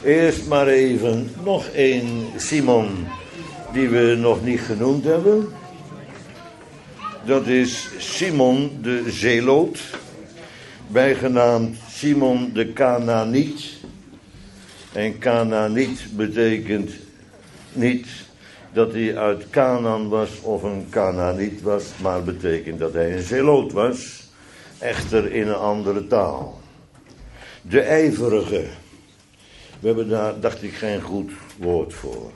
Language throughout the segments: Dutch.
Eerst maar even nog één Simon die we nog niet genoemd hebben. Dat is Simon de Zeeloot, bijgenaamd Simon de Kanaaniet. En Kanaaniet betekent niet dat hij uit Canaan was of een Kanaaniet was, maar betekent dat hij een Zeeloot was, echter in een andere taal. De ijverige. We hebben daar, dacht ik, geen goed woord voor.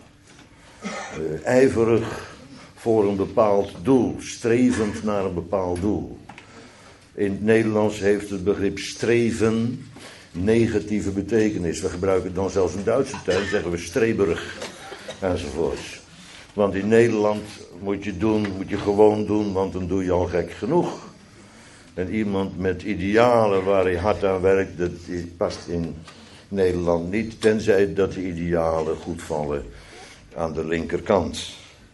Ijverig voor een bepaald doel, strevend naar een bepaald doel. In het Nederlands heeft het begrip streven negatieve betekenis. We gebruiken het dan zelfs in Duitse tuin, zeggen we streberig enzovoorts. Want in Nederland moet je gewoon doen, want dan doe je al gek genoeg. En iemand met idealen waar hij hard aan werkt, dat past in Nederland niet, tenzij dat de idealen goed vallen aan de linkerkant.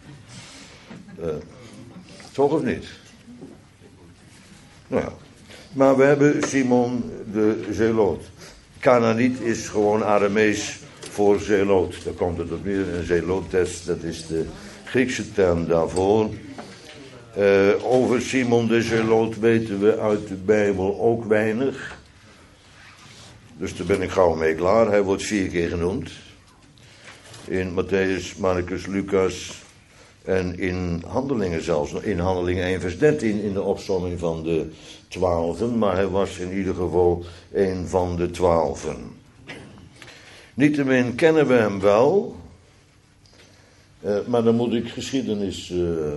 Toch of niet? Nou ja. Maar we hebben Simon de Zeeloot. Kanaaniet is gewoon Aramees voor Zeeloot. Daar komt het op neer. Een Zeelotes, dat is de Griekse term daarvoor. Over Simon de Zeeloot weten we uit de Bijbel ook weinig. Dus daar ben ik gauw mee klaar. Hij wordt 4 keer genoemd. In Matthäus, Marcus, Lucas en in Handelingen zelfs. In Handelingen 1 vers 13 in de opsomming van de 12. Maar hij was in ieder geval een van de 12. Niettemin kennen we hem wel. Maar dan moet ik geschiedenis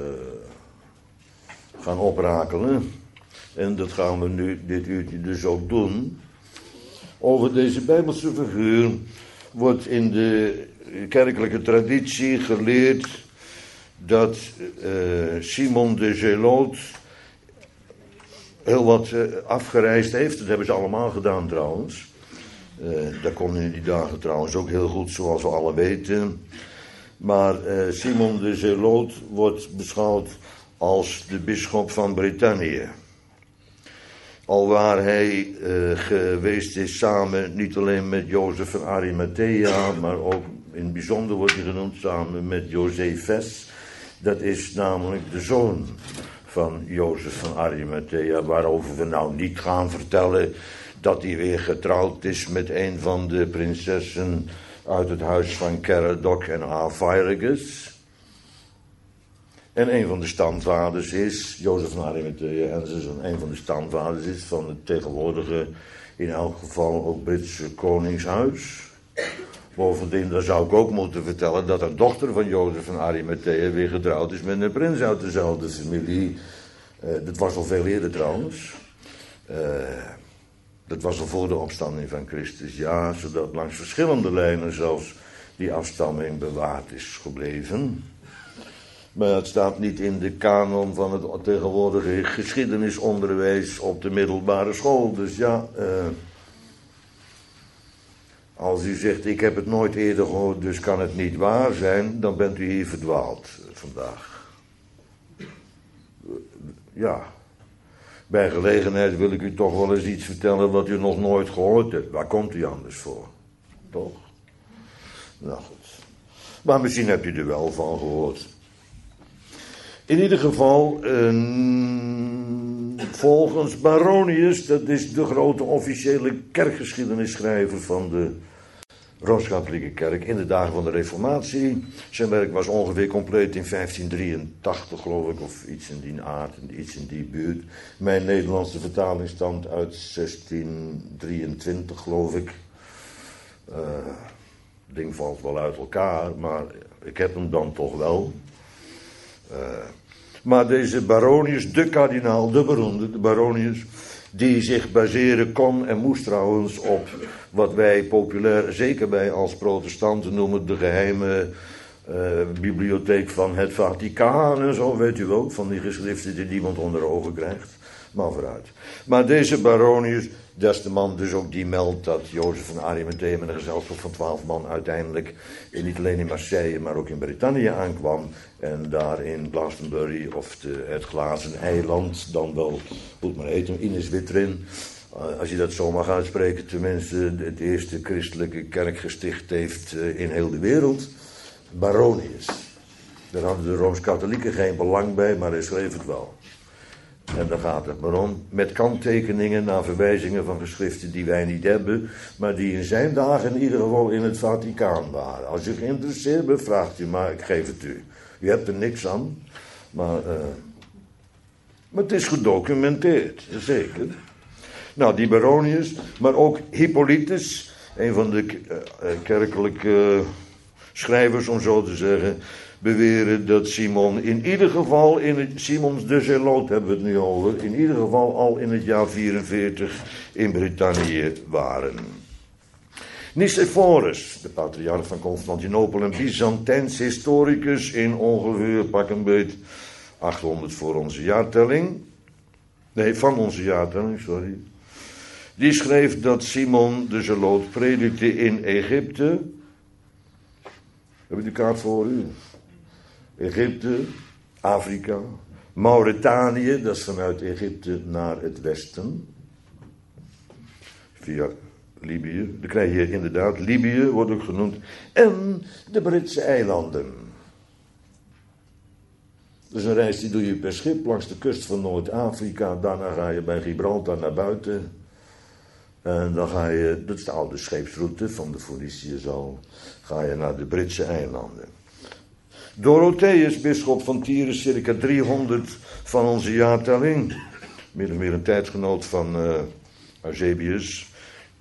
gaan oprakelen. En dat gaan we nu dit uurtje dus ook doen. Over deze Bijbelse figuur wordt in de kerkelijke traditie geleerd dat Simon de Zeeloot heel wat afgereisd heeft. Dat hebben ze allemaal gedaan trouwens. Dat kon in die dagen trouwens ook heel goed, zoals we alle weten. Maar Simon de Zeeloot wordt beschouwd als de bisschop van Brittannië. Alwaar hij geweest is samen, niet alleen met Jozef van Arimathea, maar ook in het bijzonder wordt hij genoemd samen met Josephus. Dat is namelijk de zoon van Jozef van Arimathea, waarover we nou niet gaan vertellen dat hij weer getrouwd is met een van de prinsessen uit het huis van Caradoc en Arviragus. En een van de stamvaders is, Jozef van Arimathea en zijn zoon, een van de stamvaders is van het tegenwoordige, in elk geval ook Britse koningshuis. Bovendien, daar zou ik ook moeten vertellen dat een dochter van Jozef van Arimathea weer getrouwd is met een prins uit dezelfde familie. Dat was al veel eerder trouwens. Dat was al voor de opstanding van Christus, ja, zodat langs verschillende lijnen zelfs die afstamming bewaard is gebleven. Maar het staat niet in de kanon van het tegenwoordige geschiedenisonderwijs op de middelbare school. Dus ja, als u zegt ik heb het nooit eerder gehoord, dus kan het niet waar zijn, dan bent u hier verdwaald vandaag. Ja, bij gelegenheid wil ik u toch wel eens iets vertellen wat u nog nooit gehoord hebt. Waar komt u anders voor? Toch? Nou goed. Maar misschien hebt u er wel van gehoord. In ieder geval, volgens Baronius, dat is de grote officiële kerkgeschiedenisschrijver van de Rooms-Katholieke Kerk in de dagen van de Reformatie. Zijn werk was ongeveer compleet in 1583, geloof ik, of iets in die aard, iets in die buurt. Mijn Nederlandse vertaling stamt uit 1623, geloof ik. Het ding valt wel uit elkaar, maar ik heb hem dan toch wel. Maar deze Baronius, de kardinaal, de beroemde, de Baronius, die zich baseren kon en moest trouwens op wat wij populair, zeker wij als protestanten noemen, de geheime bibliotheek van het Vaticaan en zo, weet u wel, van die geschriften die niemand onder ogen krijgt. Maar vooruit. Maar deze Baronius, dat is de man dus ook die meldt dat Jozef van Arimathea met een gezelschap van 12 man uiteindelijk niet alleen in Marseille, maar ook in Brittannië aankwam. En daar in Glastonbury, of het glazen eiland, dan wel, moet maar eten, Innis Witrin, als je dat zo mag uitspreken, tenminste het eerste christelijke kerk gesticht heeft in heel de wereld. Baronius. Daar hadden de Rooms-Katholieken geen belang bij, maar hij schreef het wel. En daar gaat het maar om. Met kanttekeningen naar verwijzingen van geschriften die wij niet hebben, maar die in zijn dagen in ieder geval in het Vaticaan waren. Als u geïnteresseerd bent, vraagt u maar, ik geef het u. U hebt er niks aan, maar het is gedocumenteerd, zeker. Nou, die Baronius, maar ook Hippolytus, een van de kerkelijke schrijvers, om zo te zeggen, beweren dat Simon in ieder geval, Simons de Zeloot hebben we het nu over, in ieder geval al in het jaar 44 in Brittannië waren. Nicephorus, de patriarch van Constantinopel, een Byzantijns historicus in ongeveer, pak een beet, 800 voor onze jaartelling. Nee, van onze jaartelling, sorry. Die schreef dat Simon de Zeloot predikte in Egypte. Heb je de kaart voor u? Egypte, Afrika, Mauritanië, dat is vanuit Egypte naar het westen. Via Libië. Dan krijg je inderdaad, Libië wordt ook genoemd. En de Britse eilanden. Dat is een reis die doe je per schip langs de kust van Noord-Afrika. Daarna ga je bij Gibraltar naar buiten. En dan ga je, dat is de oude scheepsroute van de Phoeniciërs al, ga je naar de Britse eilanden. Dorotheus, bisschop van Tyrus, circa 300 van onze jaartelling. Meer of meer een tijdgenoot van Eusebius.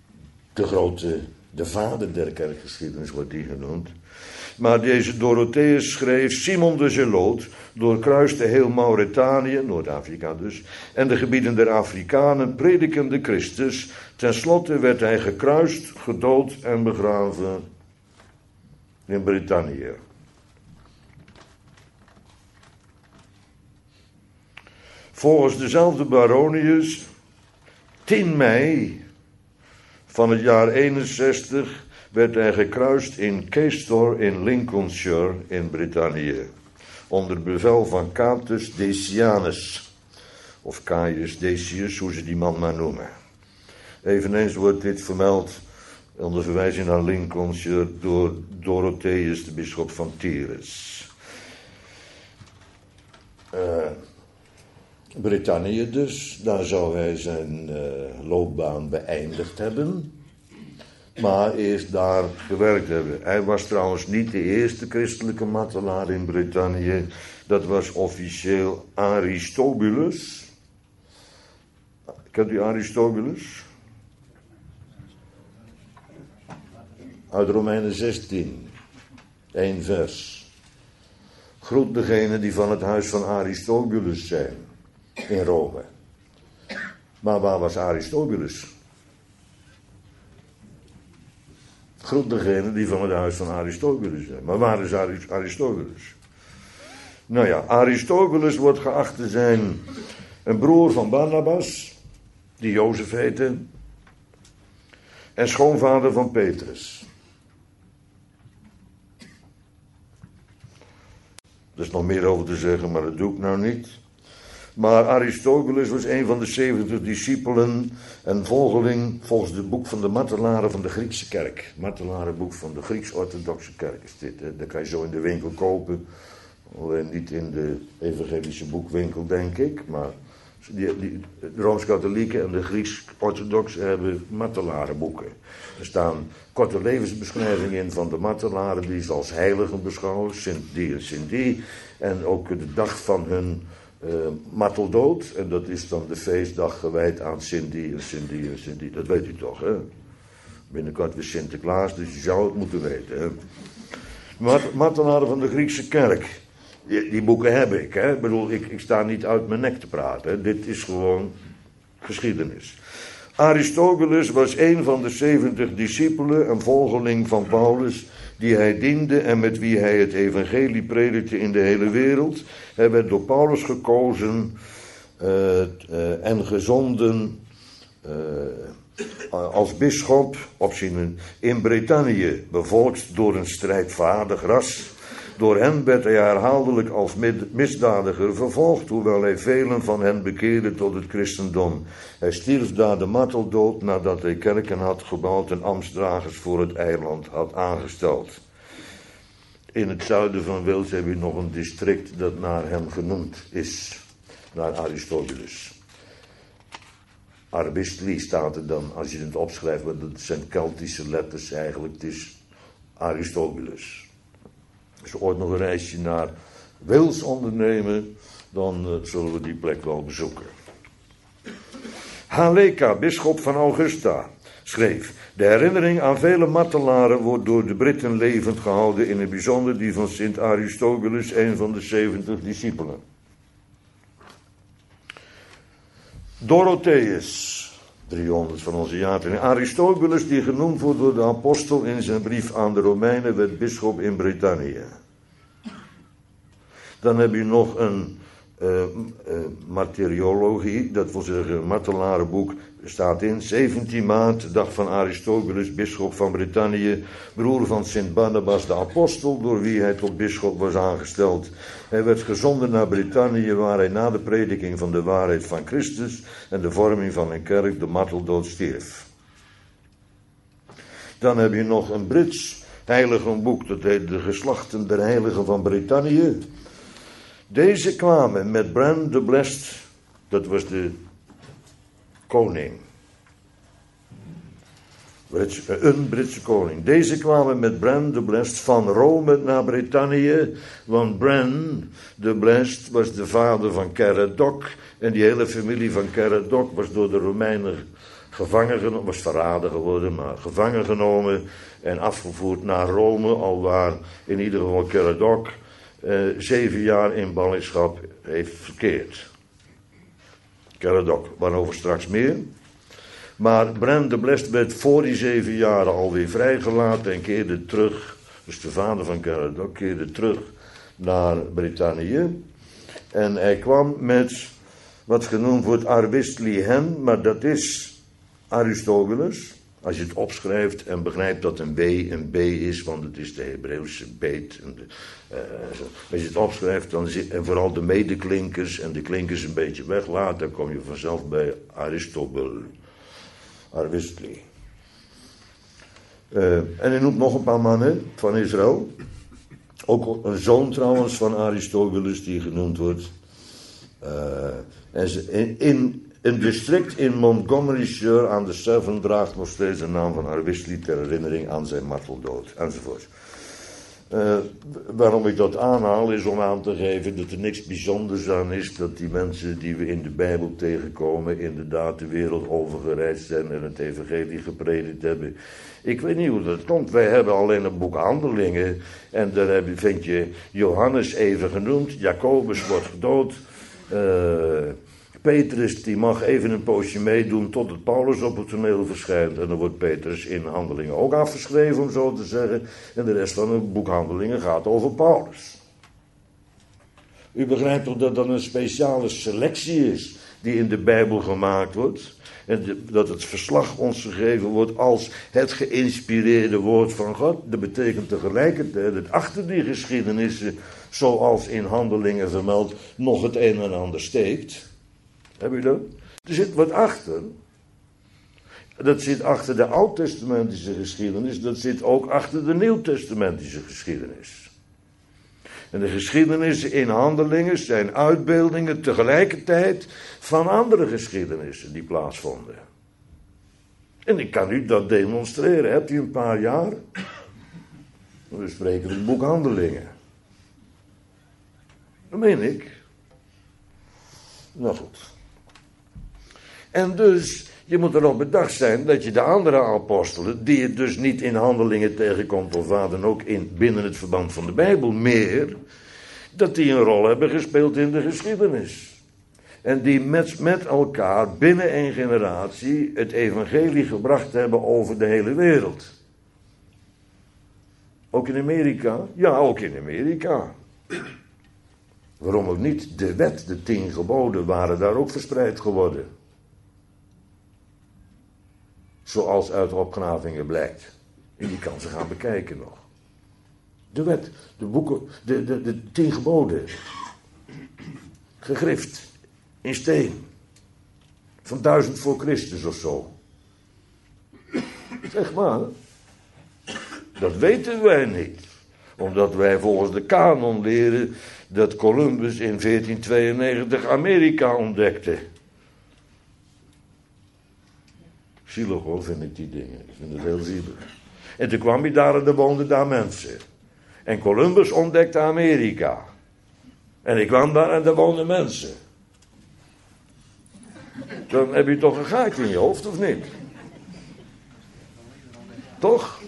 De vader der kerkgeschiedenis wordt die genoemd. Maar deze Dorotheus schreef, Simon de Zeloot doorkruiste heel Mauritanië, Noord-Afrika dus, en de gebieden der Afrikanen, predikende Christus. Ten slotte werd hij gekruist, gedood en begraven in Brittannië. Volgens dezelfde Baronius, 10 mei van het jaar 61 werd hij gekruist in Caistor in Lincolnshire in Brittannië. Onder bevel van Catus Decianus. Of Caius Decius, hoe ze die man maar noemen. Eveneens wordt dit vermeld onder verwijzing naar Lincolnshire door Dorotheus, de bisschop van Tyrus. Brittannië dus, daar zou hij zijn loopbaan beëindigd hebben. Maar eerst daar gewerkt hebben. Hij was trouwens niet de eerste christelijke martelaar in Brittannië. Dat was officieel Aristobulus. Kent u Aristobulus? Uit Romeinen 16. 1 vers. Groet degenen die van het huis van Aristobulus zijn. In Rome. Maar waar was Aristobulus? Groet degene die van het huis van Aristobulus zijn. Maar waar is Aristobulus? Nou ja, Aristobulus wordt geacht te zijn een broer van Barnabas, die Jozef heette, en schoonvader van Petrus. Er is nog meer over te zeggen, maar dat doe ik nou niet. Maar Aristobulus was een van de 70 discipelen en volgeling volgens het boek van de martelaren van de Griekse kerk. Martelarenboek van de Grieks-orthodoxe kerk is dit. Hè? Dat kan je zo in de winkel kopen. Alleen niet in de evangelische boekwinkel, denk ik. Maar de Rooms-Katholieken en de Grieks-orthodoxe hebben martelarenboeken. Er staan korte levensbeschrijvingen in van de martelaren die ze als heiligen beschouwen. Sint die en Sint die. En ook de dag van hun marteldood, en dat is dan de feestdag gewijd aan Sint die en Sint die en Sint die. Dat weet u toch, hè? Binnenkort weer Sinterklaas, dus je zou het moeten weten, hè? Martelaren van de Griekse kerk. Die boeken heb ik, hè? Ik bedoel, ik sta niet uit mijn nek te praten, hè? Dit is gewoon geschiedenis. Aristobulus was een van de 70 discipelen en volgeling van Paulus, die hij diende en met wie hij het evangelie predikte in de hele wereld. Hij werd door Paulus gekozen en gezonden als bisschop in Brittannië, bevolkt door een strijdvaardig ras. Door hen werd hij herhaaldelijk als misdadiger vervolgd, hoewel hij velen van hen bekeerde tot het christendom. Hij stierf daar de marteldood nadat hij kerken had gebouwd en ambtsdragers voor het eiland had aangesteld. In het zuiden van Wales heb je nog een district dat naar hem genoemd is, naar Aristoteles. Arbistli staat er dan, als je het opschrijft, want dat zijn Keltische letters eigenlijk, het is Aristoteles. Als we ooit nog een reisje naar Wales ondernemen, dan zullen we die plek wel bezoeken. Haleka, bisschop van Augusta, schreef: de herinnering aan vele martelaren wordt door de Britten levend gehouden, in het bijzonder die van Sint Aristoteles, een van de 70 discipelen. Dorotheus, 300 van onze jaartelling. Aristoteles, die genoemd wordt door de apostel in zijn brief aan de Romeinen, werd bisschop in Brittannië. Dan heb je nog een martyriologie, dat wil zeggen een martelarenboek, staat in 17 maart, dag van Aristoteles, bisschop van Brittannië, broer van Sint Barnabas de apostel, door wie hij tot bisschop was aangesteld. Hij werd gezonden naar Brittannië, waar hij na de prediking van de waarheid van Christus en de vorming van een kerk de marteldood stierf. Dan heb je nog een Brits heiligenboek, dat heet De Geslachten der Heiligen van Brittannië. Deze kwamen met Bran de Blessed, dat was de koning. Een Britse koning. Deze kwamen met Bran de Blessed van Rome naar Brittannië, want Bran de Blessed was de vader van Caradoc, en die hele familie van Caradoc was door de Romeinen gevangen genomen, was verraden geworden, maar gevangen genomen en afgevoerd naar Rome, alwaar in ieder geval Caradoc 7 jaar in ballingschap heeft verkeerd. Caradoc, waarover straks meer. Maar Bran de Blessed werd voor die 7 jaar alweer vrijgelaten en keerde terug, dus de vader van Caradoc keerde terug naar Brittannië. En hij kwam met wat genoemd wordt Arbistli, maar dat is Aristoteles. Als je het opschrijft en begrijpt dat een B is, want het is de Hebreeuwse beet. Als je het opschrijft, en vooral de medeklinkers en de klinkers een beetje weglaat, dan kom je vanzelf bij Aristotle. Arbistli. En hij noemt nog een paar mannen van Israël. Ook een zoon trouwens van Aristoteles die genoemd wordt. In een district in Montgomeryshire aan de Severn draagt nog steeds de naam van Arbistli ter herinnering aan zijn marteldood, enzovoort. Waarom ik dat aanhaal is om aan te geven dat er niks bijzonders aan is dat die mensen die we in de Bijbel tegenkomen inderdaad de wereld overgereisd zijn en het evangelie gepredikt hebben. Ik weet niet hoe dat komt. Wij hebben alleen een boek Handelingen en daar vind je Johannes even genoemd, Jacobus wordt gedood, Petrus die mag even een poosje meedoen totdat Paulus op het toneel verschijnt. En dan wordt Petrus in Handelingen ook afgeschreven, om zo te zeggen. En de rest van het boek Handelingen gaat over Paulus. U begrijpt toch dat dat een speciale selectie is die in de Bijbel gemaakt wordt. En dat het verslag ons gegeven wordt als het geïnspireerde woord van God. Dat betekent tegelijkertijd dat achter die geschiedenissen, zoals in Handelingen vermeld, nog het een en ander steekt. Heb je dat? Er zit wat achter. Dat zit achter de Oud-testamentische geschiedenis. Dat zit ook achter de Nieuw-testamentische geschiedenis. En de geschiedenissen in Handelingen zijn uitbeeldingen tegelijkertijd van andere geschiedenissen die plaatsvonden. En ik kan u dat demonstreren. Hebt u een paar jaar? We spreken het boek Handelingen. Dat meen ik. Nou goed. En dus, je moet erop bedacht zijn dat je de andere apostelen, die je dus niet in Handelingen tegenkomt of waar dan ook binnen het verband van de Bijbel meer, dat die een rol hebben gespeeld in de geschiedenis. En die met elkaar binnen een generatie het evangelie gebracht hebben over de hele wereld. Ook in Amerika? Ja, ook in Amerika. Waarom ook niet? De wet, de 10 geboden waren daar ook verspreid geworden. Zoals uit opgravingen blijkt. En je kan ze gaan bekijken nog. De wet, de boeken, de 10 geboden. Gegrift, in steen. Van 1000 voor Christus of zo. Zeg maar. Dat weten wij niet. Omdat wij volgens de kanon leren dat Columbus in 1492 Amerika ontdekte. Zielig hoor, vind ik die dingen. Ik vind het heel zielig. En toen kwam hij daar en er woonden daar mensen. En Columbus ontdekte Amerika. En ik kwam daar en er woonden mensen. Dan heb je toch een gaatje in je hoofd, of niet? Toch?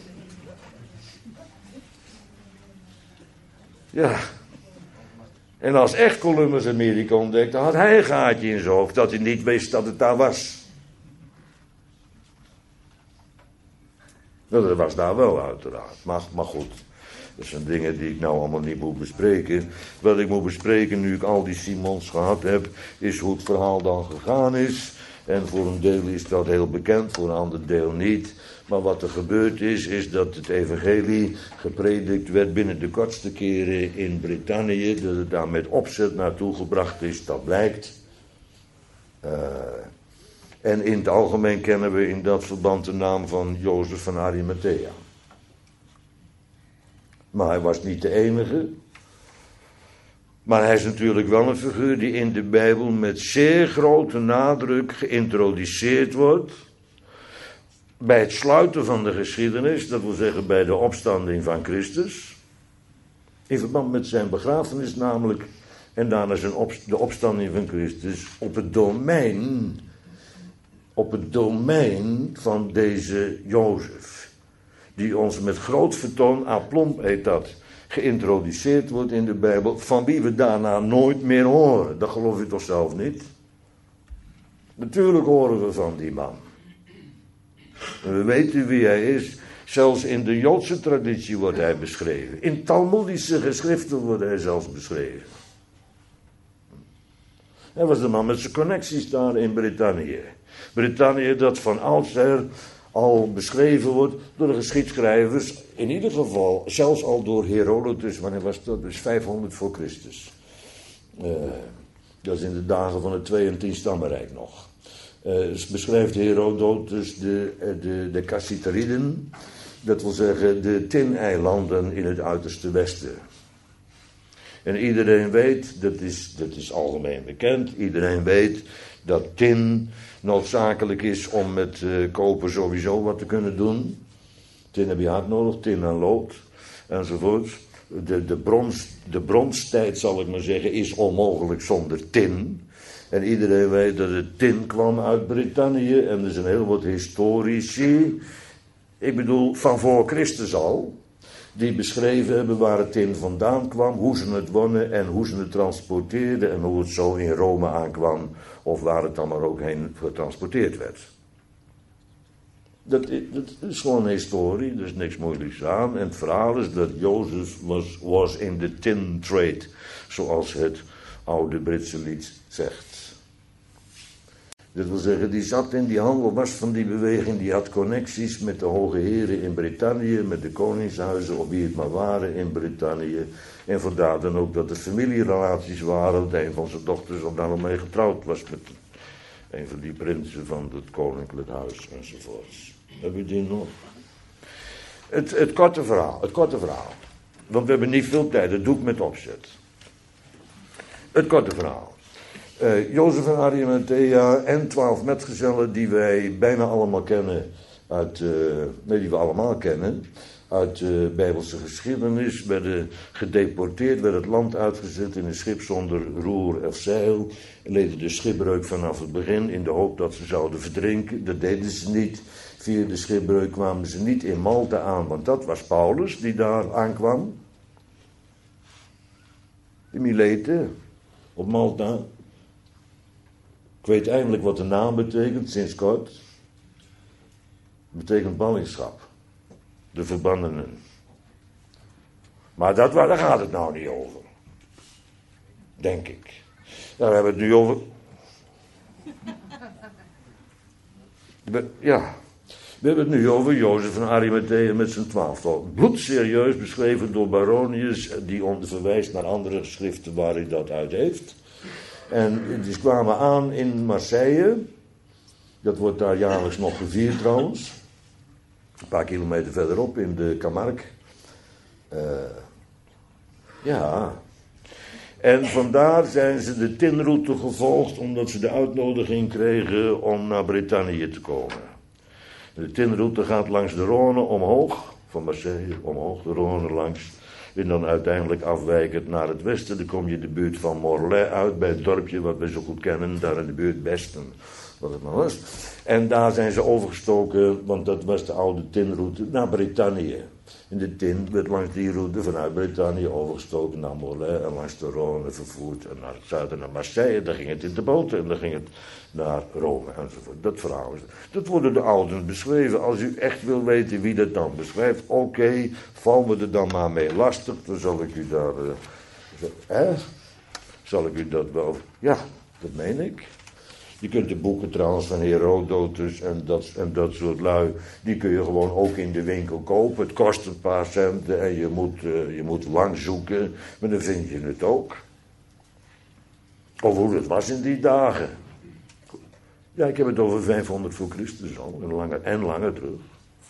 Ja. En als echt Columbus Amerika ontdekte, had hij een gaatje in zijn hoofd, dat hij niet wist dat het daar was. Nou, dat was daar wel uiteraard. Maar goed, dat zijn dingen die ik nou allemaal niet moet bespreken. Wat ik moet bespreken, nu ik al die Simons gehad heb, is hoe het verhaal dan gegaan is. En voor een deel is dat heel bekend, voor een ander deel niet. Maar wat er gebeurd is dat het evangelie gepredikt werd binnen de kortste keren in Brittannië. Dat het daar met opzet naartoe gebracht is, dat blijkt. En in het algemeen kennen we in dat verband de naam van Jozef van Arimathea. Maar hij was niet de enige. Maar hij is natuurlijk wel een figuur die in de Bijbel met zeer grote nadruk geïntroduceerd wordt. Bij het sluiten van de geschiedenis, dat wil zeggen bij de opstanding van Christus. In verband met zijn begrafenis namelijk. En daarna de opstanding van Christus op het domein van deze Jozef. Die ons met groot vertoon, aplomb heet dat, geïntroduceerd wordt in de Bijbel. Van wie we daarna nooit meer horen. Dat geloof je toch zelf niet? Natuurlijk horen we van die man. En we weten wie hij is. Zelfs in de Joodse traditie wordt hij beschreven. In Talmoedische geschriften wordt hij zelfs beschreven. Hij was de man met zijn connecties daar in Brittannië. Brittannië dat van oudsher al beschreven wordt door de geschiedschrijvers. In ieder geval zelfs al door Herodotus. Wanneer was dat? Dus 500 voor Christus. Dat is in de dagen van het 2 en 10 stammenrijk nog. Beschrijft Herodotus de Cassitariden. Dat wil zeggen de Tin-eilanden in het uiterste westen. En iedereen weet, dat is algemeen bekend, iedereen weet dat tin noodzakelijk is om met koper sowieso wat te kunnen doen. Tin heb je hard nodig, tin en lood enzovoort. De bronstijd, zal ik maar zeggen, is onmogelijk zonder tin. En iedereen weet dat het tin kwam uit Brittannië. En er zijn heel wat historici, ik bedoel van voor Christus al, die beschreven hebben waar het tin vandaan kwam, hoe ze het wonnen en hoe ze het transporteerden en hoe het zo in Rome aankwam of waar het dan maar ook heen getransporteerd werd. Dat is gewoon een historie, er is niks moeilijks aan. En het verhaal is dat Jozef was in de tin trade, zoals het oude Britse lied zegt. Dat wil zeggen, die zat in die handel, was van die beweging, die had connecties met de hoge heren in Brittannië, met de koningshuizen, of wie het maar waren in Brittannië. En vandaar dan ook dat er familierelaties waren, dat een van zijn dochters al daar nog mee getrouwd was met een van die prinsen van het koninklijk huis enzovoorts. Heb je die nog? Het korte verhaal. Want we hebben niet veel tijd, dat doe ik met opzet. Het korte verhaal. Jozef van Arimathea en 12 metgezellen die wij bijna allemaal kennen die we allemaal kennen uit de Bijbelse geschiedenis, werden gedeporteerd, werden het land uitgezet in een schip zonder roer of zeil, leden de schipbreuk vanaf het begin in de hoop dat ze zouden verdrinken. Dat deden ze niet. Via de schipbreuk kwamen ze niet in Malta aan, want dat was Paulus die daar aankwam. In Mileten, op Malta. Ik weet eindelijk wat de naam betekent, sinds kort. Het betekent ballingschap. De verbannenen. Maar daar gaat het nou niet over. Denk ik. Daar hebben we het nu over. Ja. We hebben het nu over Jozef van Arimathea met zijn 12. Bloedserieus beschreven door Baronius, die verwijst naar andere geschriften waar hij dat uit heeft. En die kwamen aan in Marseille. Dat wordt daar jaarlijks nog gevierd trouwens. Een paar kilometer verderop in de Camargue. Ja. En vandaar zijn ze de tinroute gevolgd omdat ze de uitnodiging kregen om naar Brittannië te komen. De tinroute gaat langs de Rhône omhoog, van Marseille omhoog, de Rhône langs. En dan uiteindelijk afwijkend naar het westen. Dan kom je de buurt van Morlaix uit, bij het dorpje wat we zo goed kennen, daar in de buurt Besten, wat het maar was. En daar zijn ze overgestoken, want dat was de oude tinroute, naar Brittannië. En de tin werd langs die route vanuit Brittannië overgestoken naar Morlaix en langs de Rhône vervoerd en naar het zuiden naar Marseille. Dan ging het in de boot en dan ging het naar Rome enzovoort. Dat verhaal is. Dat worden de ouderen beschreven. Als u echt wil weten wie dat dan beschrijft, oké, val me er dan maar mee lastig. Dan zal ik u daar, zal ik u dat wel, ja, dat meen ik. Je kunt de boeken trouwens van Herodotus en dat soort lui, die kun je gewoon ook in de winkel kopen. Het kost een paar centen en je moet lang zoeken, maar dan vind je het ook. Of hoe het was in die dagen. Ja, ik heb het over 500 voor Christus al, en langer terug.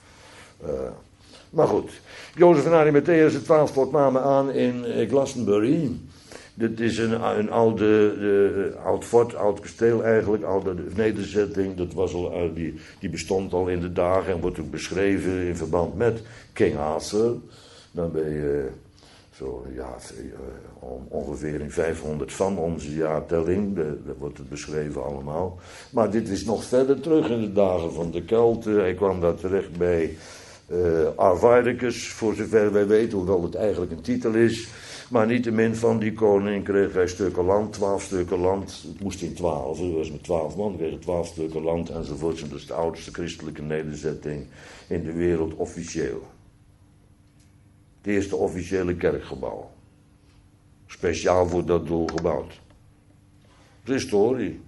Maar goed, Jozef van Arimathea, zijn 12 kwamen aan in Glastonbury. Dit is een oud fort, oud kasteel eigenlijk, oude nederzetting. Dat was al, die bestond al in de dagen en wordt ook beschreven in verband met King Arthur. Dan ben je zo, ja, ongeveer in 500 van onze jaartelling. Daar wordt het beschreven allemaal. Maar dit is nog verder terug in de dagen van de Kelten. Hij kwam daar terecht bij Arveirecus, voor zover wij weten, hoewel het eigenlijk een titel is. Maar niettemin van die koning kreeg hij stukken land, 12 stukken land. Het moest in 12, hij was met 12 man, kreeg 12 stukken land enzovoort. Dat is de oudste christelijke nederzetting in de wereld officieel. Het eerste officiële kerkgebouw. Speciaal voor dat doel gebouwd. Dat is historie.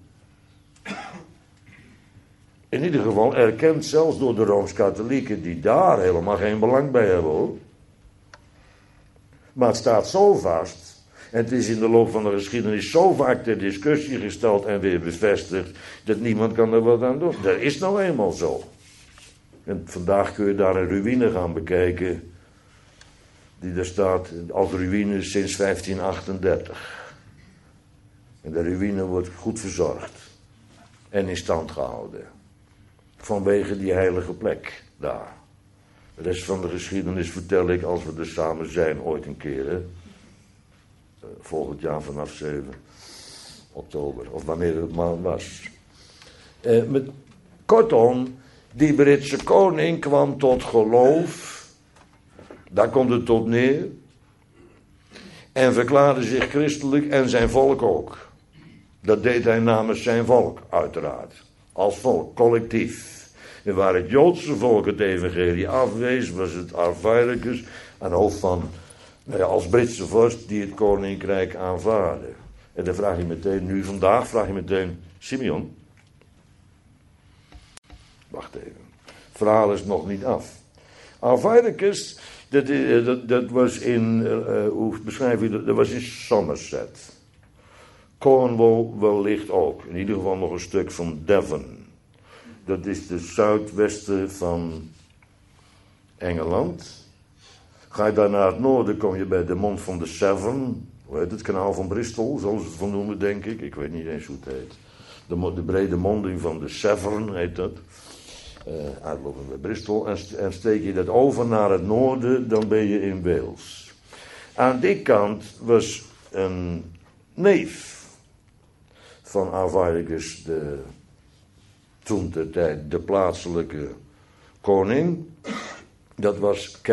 In ieder geval erkend zelfs door de Rooms-Katholieken die daar helemaal geen belang bij hebben hoor. Maar het staat zo vast, en het is in de loop van de geschiedenis zo vaak ter discussie gesteld en weer bevestigd, dat niemand kan er wat aan doen. Dat is nou eenmaal zo. En vandaag kun je daar een ruïne gaan bekijken, die daar staat als ruïne sinds 1538. En de ruïne wordt goed verzorgd en in stand gehouden. Vanwege die heilige plek daar. De rest van de geschiedenis vertel ik als we er samen zijn ooit een keer. Hè? Volgend jaar vanaf 7 oktober. Of wanneer het maar was. Kortom, die Britse koning kwam tot geloof. Daar komt het tot neer. En verklaarde zich christelijk en zijn volk ook. Dat deed hij namens zijn volk, uiteraard. Als volk, collectief. En waar het Joodse volk het evangelie afwees, was het Arveirecus, aan hoofd van, als Britse vorst, die het koninkrijk aanvaarde. En dan vraag je meteen, vandaag vraag je meteen, Simeon? Wacht even, het verhaal is nog niet af. Arveirecus, dat was in, hoe beschrijf je dat? Dat was in Somerset. Cornwall wellicht ook, in ieder geval nog een stuk van Devon. Dat is de zuidwesten van Engeland. Ga je daar naar het noorden, kom je bij de mond van de Severn. Hoe heet het? Kanaal van Bristol, zullen ze het van noemen, denk ik. Ik weet niet eens hoe het heet. De brede monding van de Severn heet dat. Uitlopend bij Bristol. En steek je dat over naar het noorden, dan ben je in Wales. Aan die kant was een neef van Arveirecus, toen de tijd de plaatselijke koning. Dat was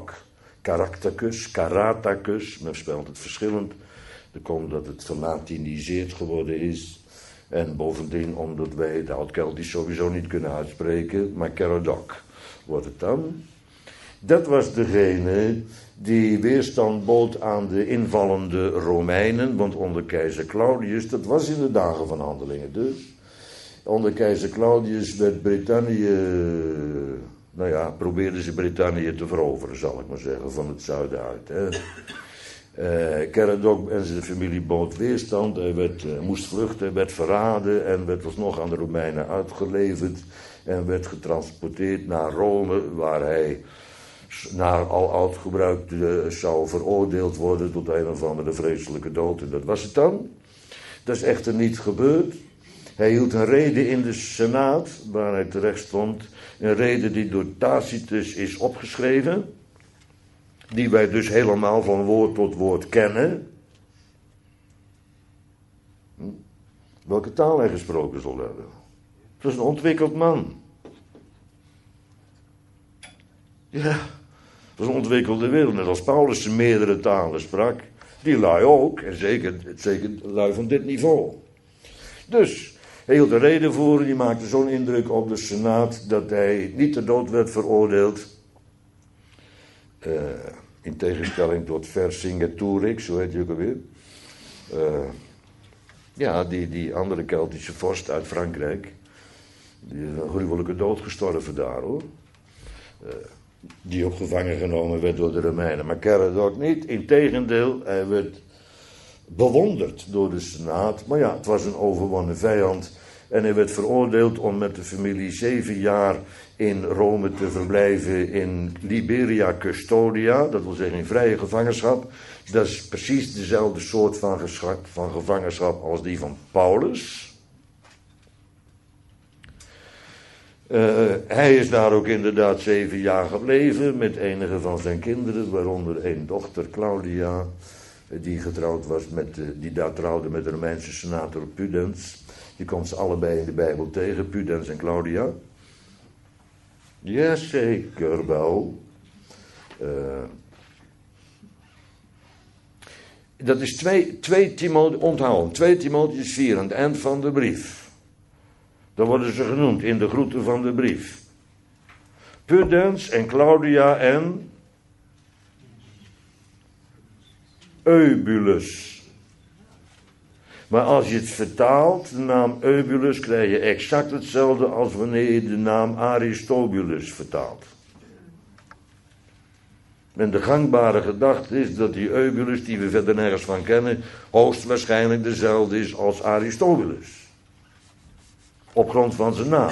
Caratacus, men spelt het verschillend. Dat komt dat het gelatiniseerd geworden is. En bovendien omdat wij het Oud-Keltisch sowieso niet kunnen uitspreken, maar Caradoc wordt het dan. Dat was degene die weerstand bood aan de invallende Romeinen, want onder keizer Claudius, dat was in de dagen van Handelingen dus. Onder keizer Claudius werd Brittannië, probeerden ze Brittannië te veroveren, zal ik maar zeggen, van het zuiden uit. Hè. Caradoc en zijn familie bood weerstand, hij moest vluchten, werd verraden en werd alsnog aan de Romeinen uitgeleverd en werd getransporteerd naar Rome, waar hij naar al oud gebruik zou veroordeeld worden tot een of andere vreselijke dood. En dat was het dan. Dat is echter niet gebeurd. Hij hield een rede in de Senaat, waar hij terecht stond. Een rede die door Tacitus is opgeschreven. Die wij dus helemaal van woord tot woord kennen. Welke taal hij gesproken zal hebben. Het was een ontwikkeld man. Ja, het was een ontwikkelde wereld. Net als Paulus zijn meerdere talen sprak. Die lui ook. En zeker lui van dit niveau. Dus, hij hield een reden voor. Die maakte zo'n indruk op de Senaat dat hij niet ter dood werd veroordeeld. In tegenstelling tot Vercingetorix, zo heet hij ook alweer. Die andere Keltische vorst uit Frankrijk. Die is een gruwelijke dood gestorven daar, hoor. Die ook gevangen genomen werd door de Romeinen. Maar Caradoc niet. Integendeel, hij werd bewonderd door de Senaat. Maar ja, het was een overwonnen vijand. En hij werd veroordeeld om met de familie 7 jaar in Rome te verblijven in Liberia Custodia. Dat wil zeggen in vrije gevangenschap. Dat is precies dezelfde soort van gevangenschap als die van Paulus. Hij is daar ook inderdaad 7 jaar gebleven met enige van zijn kinderen, waaronder een dochter, Claudia, die getrouwd was die daar trouwde met de Romeinse senator Pudens. Je komt ze allebei in de Bijbel tegen, Pudens en Claudia. Jazeker wel. Dat is 2 Timotheüs, onthouden, 2 Timotheüs 4 aan het eind van de brief. Dan worden ze genoemd in de groeten van de brief. Pudens en Claudia en Eubulus. Maar als je het vertaalt, de naam Eubulus, krijg je exact hetzelfde als wanneer je de naam Aristobulus vertaalt. En de gangbare gedachte is dat die Eubulus, die we verder nergens van kennen, hoogstwaarschijnlijk dezelfde is als Aristobulus. Op grond van zijn naam.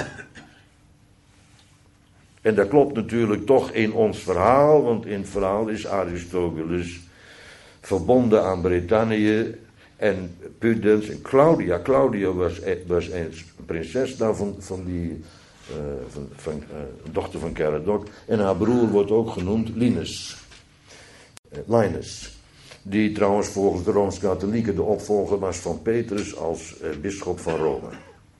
En dat klopt natuurlijk toch in ons verhaal, want in het verhaal is Aristobulus verbonden aan Brittannië en Pudens en Claudia. Claudia was een prinses daar van die dochter van Caradoc. En haar broer wordt ook genoemd Linus. Die trouwens volgens de Rooms-Katholieken de opvolger was van Petrus als bisschop van Rome.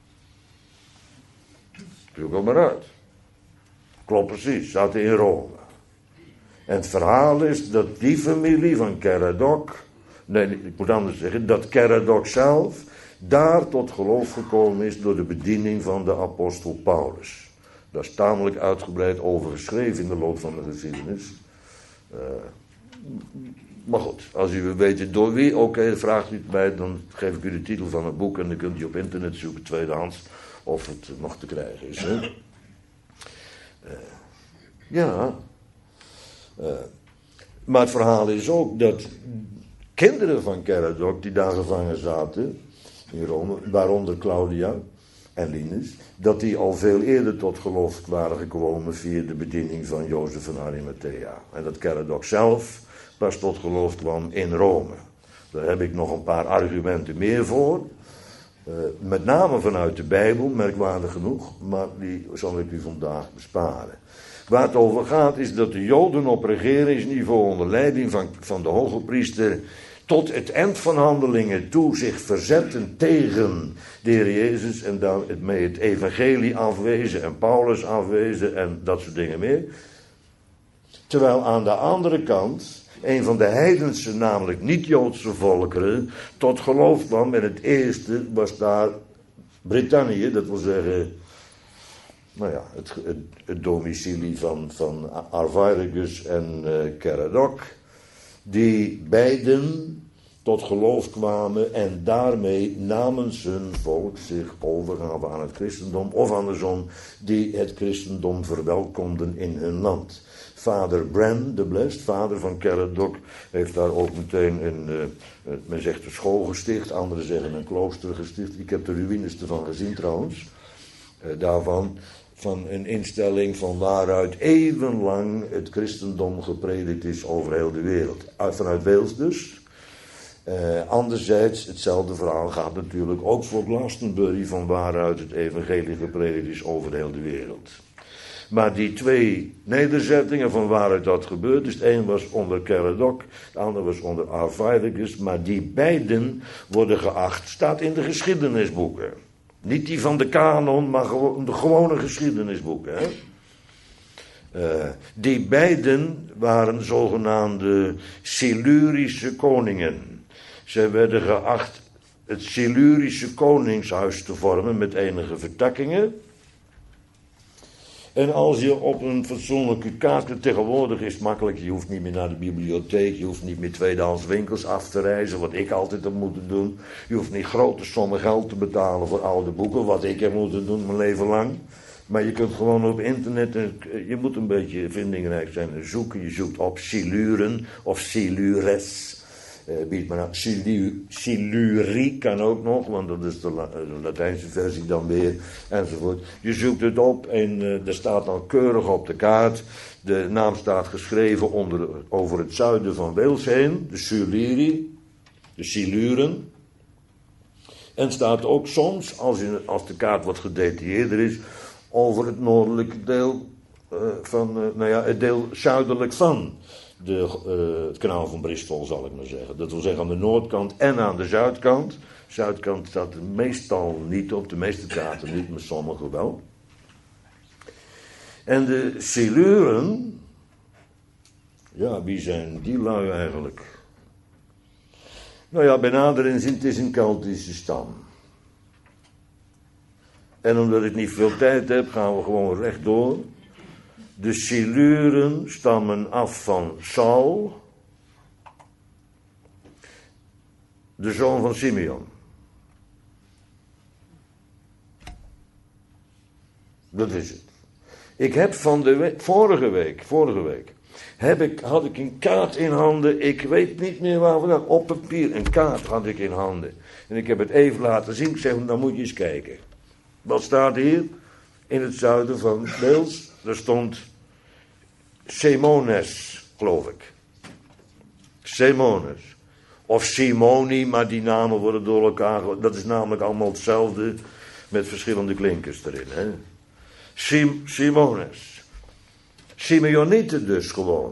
Zoek het maar uit. Klopt precies, zat in Rome. En het verhaal is dat die familie van Caradoc, ik moet anders zeggen, dat Caradoc zelf daar tot geloof gekomen is door de bediening van de apostel Paulus. Daar is tamelijk uitgebreid over geschreven in de loop van de geschiedenis. Maar goed, als u wil weten door wie, oké, vraagt u het mij, dan geef ik u de titel van het boek en dan kunt u op internet zoeken, tweedehands, of het nog te krijgen is. Hè? Maar het verhaal is ook dat kinderen van Caradoc die daar gevangen zaten in Rome, waaronder Claudia en Linus, dat die al veel eerder tot geloof waren gekomen via de bediening van Jozef van Arimathea. En dat Caradoc zelf pas tot geloof kwam in Rome. Daar heb ik nog een paar argumenten meer voor. Met name vanuit de Bijbel, merkwaardig genoeg, maar die zal ik u vandaag besparen. Waar het over gaat is dat de Joden op regeringsniveau onder leiding van de hoge priester tot het eind van handelingen toe zich verzetten tegen de Heer Jezus en dan met het evangelie afwezen en Paulus afwezen en dat soort dingen meer. Terwijl aan de andere kant een van de heidense, namelijk niet-Joodse volkeren, tot geloof kwam. En het eerste was daar Brittannië, dat wil zeggen, het domicilie van Arviragus en Caradoc, die beiden tot geloof kwamen en daarmee namens hun volk zich overgaven aan het christendom, of andersom, die het christendom verwelkomden in hun land. Vader Bran de Blest, vader van Caradoc, heeft daar ook meteen men zegt een school gesticht, anderen zeggen een klooster gesticht. Ik heb de ruïnes ervan gezien trouwens, daarvan. Van een instelling van waaruit eeuwenlang het christendom gepredikt is over heel de wereld. Vanuit Wales dus. Anderzijds, hetzelfde verhaal gaat natuurlijk ook voor Glastonbury, van waaruit het evangelie gepredikt is over heel de wereld. Maar die twee nederzettingen van waaruit dat gebeurd is, de een was onder Caradoc, de ander was onder Arviragus, maar die beiden worden geacht, staat in de geschiedenisboeken. Niet die van de kanon, maar gewoon de gewone geschiedenisboeken. Hè? Die beiden waren zogenaamde Silurische koningen. Zij werden geacht het Silurische koningshuis te vormen met enige vertakkingen. En als je op een fatsoenlijke kaart, tegenwoordig is het makkelijk, je hoeft niet meer naar de bibliotheek, je hoeft niet meer tweedehands winkels af te reizen, wat ik altijd heb moeten doen. Je hoeft niet grote sommen geld te betalen voor oude boeken, wat ik heb moeten doen mijn leven lang. Maar je kunt gewoon op internet, je moet een beetje vindingrijk zijn en zoeken. Je zoekt op Siluren of Silures. Biedt maar Silurie kan ook nog, want dat is de Latijnse versie dan weer, enzovoort. Je zoekt het op en er staat dan keurig op de kaart. De naam staat geschreven over het zuiden van Wales heen, de Siluri, de Siluren. En staat ook soms, als de kaart wat gedetailleerder is, over het noordelijke deel het deel zuidelijk van het kanaal van Bristol, zal ik maar zeggen. Dat wil zeggen aan de noordkant en aan de zuidkant. Zuidkant staat er meestal niet op, de meeste kaarten niet, maar sommige wel. En de Siluren, ja, wie zijn die lui eigenlijk? Nou ja, bij nader inzien, het is een Keltische stam. En omdat ik niet veel tijd heb, gaan we gewoon rechtdoor. De Siluren stammen af van Saul, de zoon van Simeon. Dat is het. Ik heb van vorige week, had ik een kaart in handen, ik weet niet meer waar vandaan, op papier, een kaart had ik in handen. En ik heb het even laten zien, ik zeg, dan moet je eens kijken. Wat staat hier? In het zuiden van Wales, er stond Semones, geloof ik. Semones. Of Simoni, maar die namen worden door elkaar, dat is namelijk allemaal hetzelfde, met verschillende klinkers erin, hè. Simones. Simeonieten dus gewoon.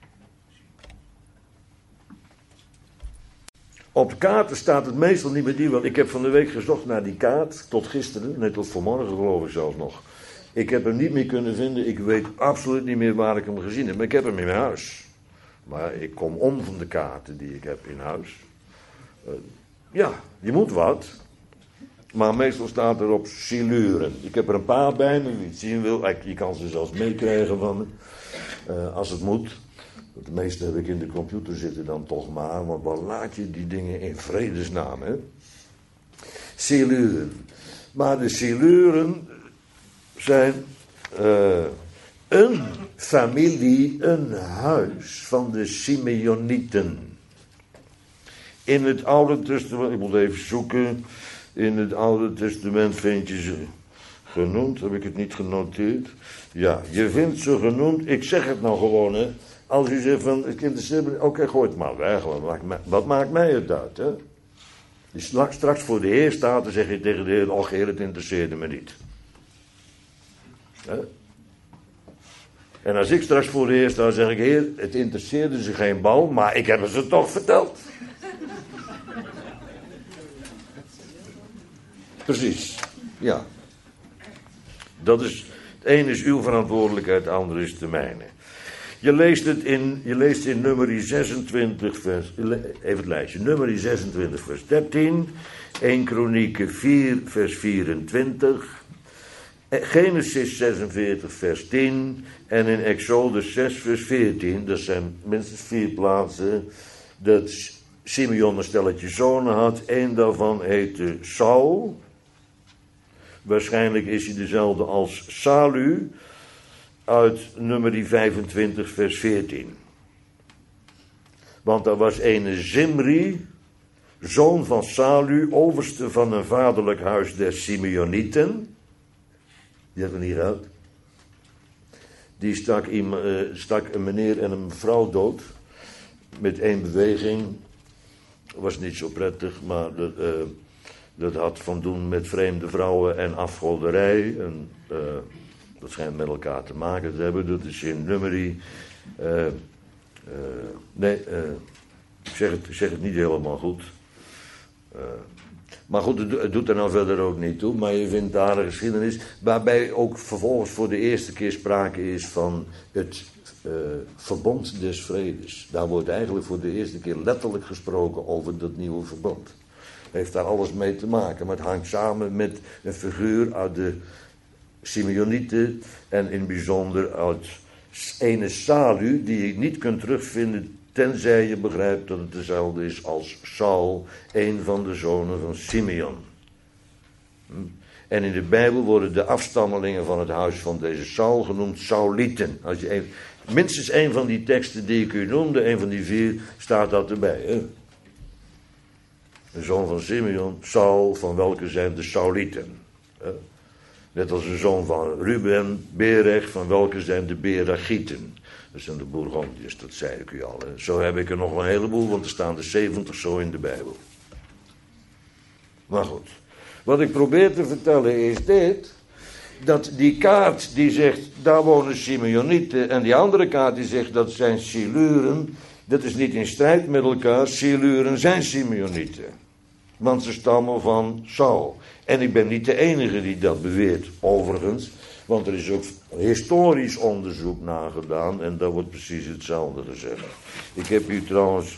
Op de kaarten staat het meestal niet meer die, want ik heb van de week gezocht naar die kaart, tot gisteren, net tot vanmorgen geloof ik zelfs nog. Ik heb hem niet meer kunnen vinden, ik weet absoluut niet meer waar ik hem gezien heb, maar ik heb hem in mijn huis. Maar ik kom om van de kaarten die ik heb in huis. Ja, je moet wat. Maar meestal staat er op Siluren. Ik heb er een paar bij me, wie het zien wil. Je kan ze zelfs meekrijgen van me. Als het moet. De meeste heb ik in de computer zitten dan toch maar. Want wat laat je die dingen in vredesnaam, hè? Siluren. Maar de Siluren zijn een familie, een huis van de Simeonieten. In het Oude Testament, ik moet even zoeken. In het Oude Testament vind je ze genoemd. Heb ik het niet genoteerd? Ja, je vindt ze genoemd. Ik zeg het nou gewoon, hè. Als u zegt van, ik interesseer me, oké, gooi het maar weg. Wat maakt mij het uit, hè? Die straks voor de Heer staat, dan zeg je tegen de Heer, och Heer, het interesseerde me niet. Hè? En als ik straks voor de Heer sta, zeg ik, Heer, het interesseerde ze geen bal, maar ik heb het ze toch verteld. Precies, ja. Dat is, het ene is uw verantwoordelijkheid, het andere is de mijne. Je leest in nummer 26 vers, even het lijstje, nummer 26 vers 13, 1 Kronieken 4 vers 24, Genesis 46 vers 10 en in Exodus 6 vers 14, dat zijn minstens 4 plaatsen, dat Simeon een stelletje zonen had. Eén daarvan heette Saul. Waarschijnlijk is hij dezelfde als Salu uit nummer 25 vers 14. Want er was ene Zimri, zoon van Salu, overste van een vaderlijk huis der Simeonieten. Die hebben we niet gehad. Die stak een meneer en een mevrouw dood. Met één beweging. Was niet zo prettig, maar dat had van doen met vreemde vrouwen en afgoderij. En, dat schijnt met elkaar te maken te hebben. Dat is in nummerie. Ik zeg het niet helemaal goed. Maar goed, het doet er nou verder ook niet toe. Maar je vindt daar een geschiedenis waarbij ook vervolgens voor de eerste keer sprake is van het verbond des vredes. Daar wordt eigenlijk voor de eerste keer letterlijk gesproken over dat nieuwe verbond. Heeft daar alles mee te maken. Maar het hangt samen met een figuur uit de Simeonieten en in het bijzonder uit ene Salu, die je niet kunt terugvinden tenzij je begrijpt dat het dezelfde is als Saul, een van de zonen van Simeon. En in de Bijbel worden de afstammelingen van het huis van deze Saul genoemd Saulieten. Als je minstens één van die teksten die ik u noemde, één van die 4, staat dat erbij. Hè? De zoon van Simeon, Saul, van welke zijn de Saulieten. Hè? Net als de zoon van Ruben, Berech, van welke zijn de Berachieten. Dat zijn de Bourgondiërs, dat zei ik u al. Hè. Zo heb ik er nog een heleboel, want er staan er 70 zo in de Bijbel. Maar goed, wat ik probeer te vertellen is dit. Dat die kaart die zegt, daar wonen Simeonieten, en die andere kaart die zegt, dat zijn Siluren. Dat is niet in strijd met elkaar, Siluren zijn Simeonieten. Want ze stammen van Saul. En ik ben niet de enige die dat beweert, overigens. Want er is ook historisch onderzoek nagedaan en daar wordt precies hetzelfde gezegd. Ik heb hier trouwens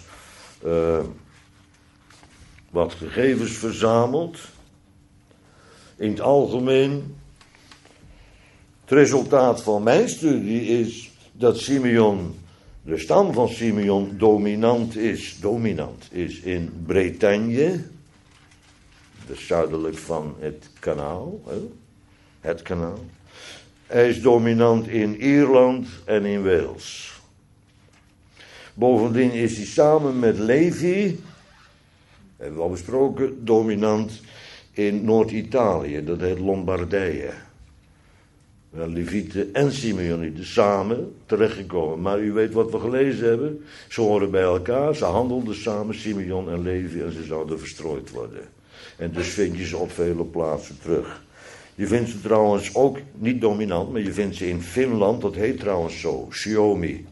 wat gegevens verzameld. In het algemeen, het resultaat van mijn studie is dat Simeon, de stam van Simeon, dominant is in Bretagne. Dus zuidelijk van het kanaal. Het kanaal. Hij is dominant in Ierland en in Wales. Bovendien is hij samen met Levi, hebben we al besproken, dominant in Noord-Italië. Dat heet Lombardije. Levieten en Simeonieten samen terechtgekomen. Maar u weet wat we gelezen hebben. Ze horen bij elkaar, ze handelden samen, Simeon en Levi, en ze zouden verstrooid worden. En dus vind je ze op vele plaatsen terug. Je vindt ze trouwens ook niet dominant, maar je vindt ze in Finland, dat heet trouwens zo, Suomi.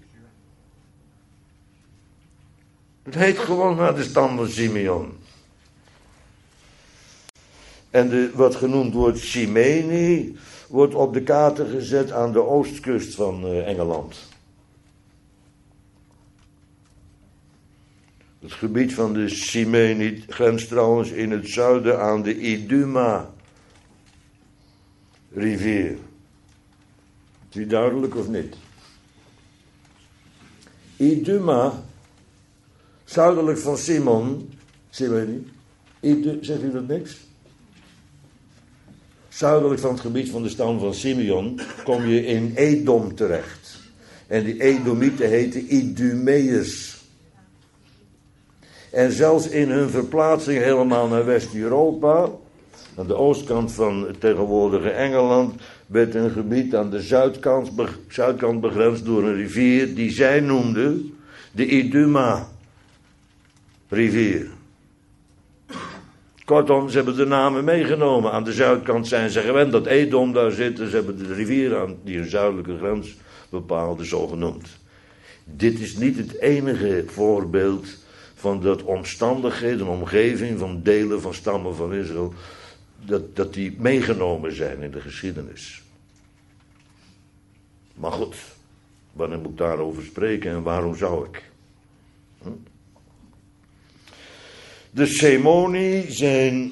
Het heet gewoon naar de stam van Simeon. En wat genoemd wordt Simeni, wordt op de kaarten gezet aan de oostkust van Engeland. Het gebied van de Simeni grenst trouwens in het zuiden aan de Iduma-rivier. Is die duidelijk of niet? Iduma, zuidelijk van Simeni. Zegt u dat niks? Zuidelijk van het gebied van de stam van Simeon kom je in Edom terecht. En die Edomieten heten Idumeërs. En zelfs in hun verplaatsing helemaal naar West-Europa, aan de oostkant van het tegenwoordige Engeland, werd een gebied aan de zuidkant begrensd door een rivier die zij noemden de Iduma-rivier. Kortom, ze hebben de namen meegenomen. Aan de zuidkant zijn ze gewend dat Edom daar zit. Ze hebben de rivier die een zuidelijke grens bepaalde zo genoemd. Dit is niet het enige voorbeeld van dat omstandigheden, een omgeving van delen van stammen van Israël, dat die meegenomen zijn in de geschiedenis. Maar goed, wanneer moet ik daarover spreken en waarom zou ik? De Semoni zijn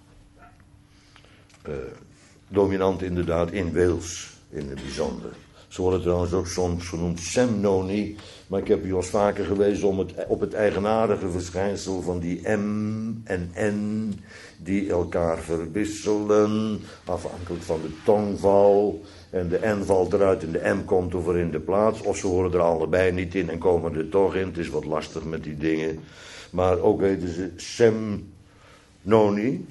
dominant inderdaad in Wales, in het bijzonder. Ze worden trouwens ook soms genoemd Semnoni. Maar ik heb u al vaker gewezen op het eigenaardige verschijnsel van die M en N. Die elkaar verwisselen. Afhankelijk van de tongval. En de N valt eruit en de M komt over in de plaats. Of ze horen er allebei niet in en komen er toch in. Het is wat lastig met die dingen. Maar ook heten ze Semnoni.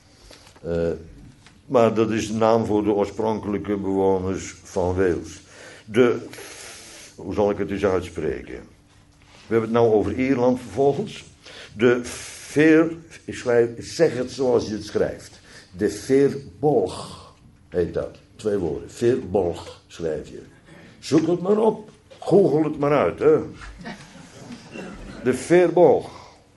Maar dat is de naam voor de oorspronkelijke bewoners van Wales. Hoe zal ik het eens uitspreken? We hebben het nou over Ierland vervolgens. Ik zeg het zoals je het schrijft. De Veerbolg heet dat. 2 woorden. Veerbolg schrijf je. Zoek het maar op. Google het maar uit. Hè. De Veerbolg.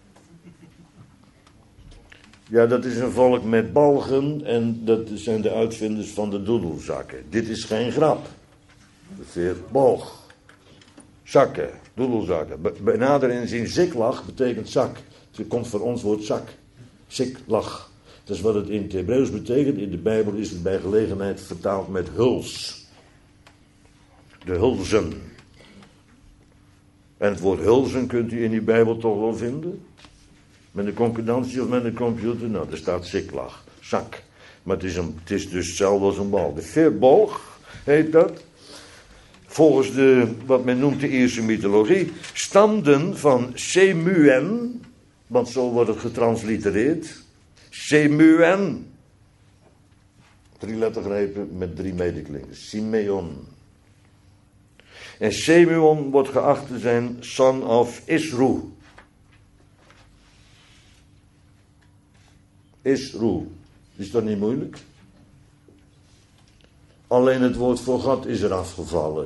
Ja, dat is een volk met balgen en dat zijn de uitvinders van de doedelzakken. Dit is geen grap. De Veerbolg. Zakken, doedelzakken. Bij nader inzien, ziklag betekent zak. Het komt van ons woord zak. Ziklag. Dat is wat het in het Hebreeuws betekent. In de Bijbel is het bij gelegenheid vertaald met huls. De hulzen. En het woord hulzen kunt u in die Bijbel toch wel vinden? Met een concordantie of met een computer? Nou, er staat ziklag. Zak. Maar het is dus hetzelfde als een bal. De Veerbolg heet dat. Volgens wat men noemt de Ierse mythologie, stamden van Semuen, want zo wordt het getranslitereerd. Semuen. 3 lettergrepen met 3 medeklinkers. Simeon. En Semuen wordt geacht te zijn son of Isru. Isru. Is dat niet moeilijk? Alleen het woord voor God is er afgevallen.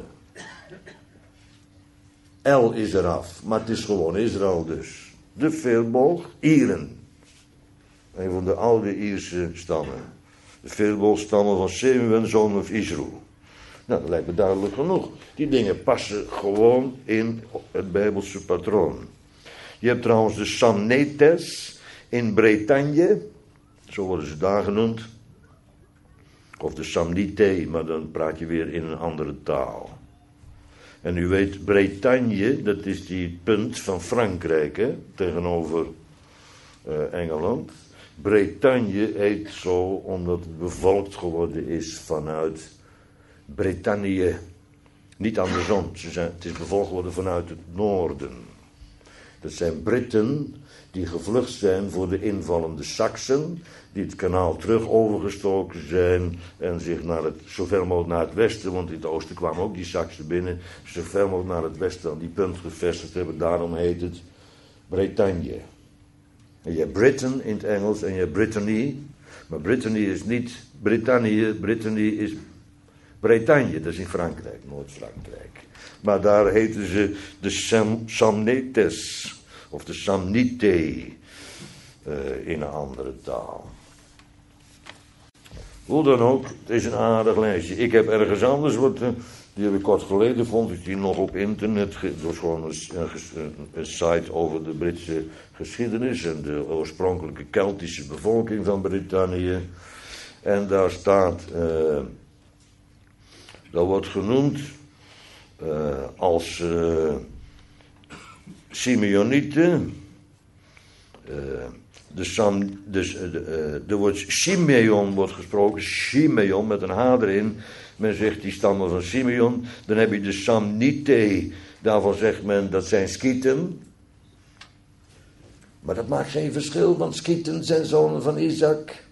L is eraf, maar het is gewoon Israël dus. De Veerbolg, Ieren. Een van de oude Ierse stammen. De Veerbolg stammen van Semuen, zoon of Isru. Nou, dat lijkt me duidelijk genoeg. Die dingen passen gewoon in het Bijbelse patroon. Je hebt trouwens de Samnetes in Bretagne. Zo worden ze daar genoemd. Of de Samnite, maar dan praat je weer in een andere taal. En u weet, Bretagne, dat is die punt van Frankrijk, hè, tegenover Engeland. Bretagne heet zo omdat het bevolkt geworden is vanuit Bretagne. Niet andersom, het is bevolkt geworden vanuit het noorden. Dat zijn Britten die gevlucht zijn voor de invallende Saksen, die het kanaal terug overgestoken zijn en zich zoveel mogelijk naar het westen, want in het oosten kwamen ook die Saksen binnen, zoveel mogelijk naar het westen aan die punt gevestigd hebben. Daarom heet het Bretagne. En je hebt Britain in het Engels en je hebt Brittany, maar Brittany is niet Brittannië, Brittany is Bretagne, dat is in Frankrijk, Noord-Frankrijk. Maar daar heten ze de Samnetes. Of de Samnite in een andere taal. Hoe dan ook, het is een aardig lijstje. Ik heb ergens anders die heb ik kort geleden, vond ik die nog op internet. Het was gewoon een site over de Britse geschiedenis en de oorspronkelijke Keltische bevolking van Brittannië. En daar staat, dat wordt genoemd als Simeonieten. De woord Simeon wordt gesproken. Simeon met een H erin. Men zegt die stammen van Simeon. Dan heb je de Samnite. Daarvan zegt men dat zijn Skieten. Maar dat maakt geen verschil, want Skieten zijn zonen van Isaac.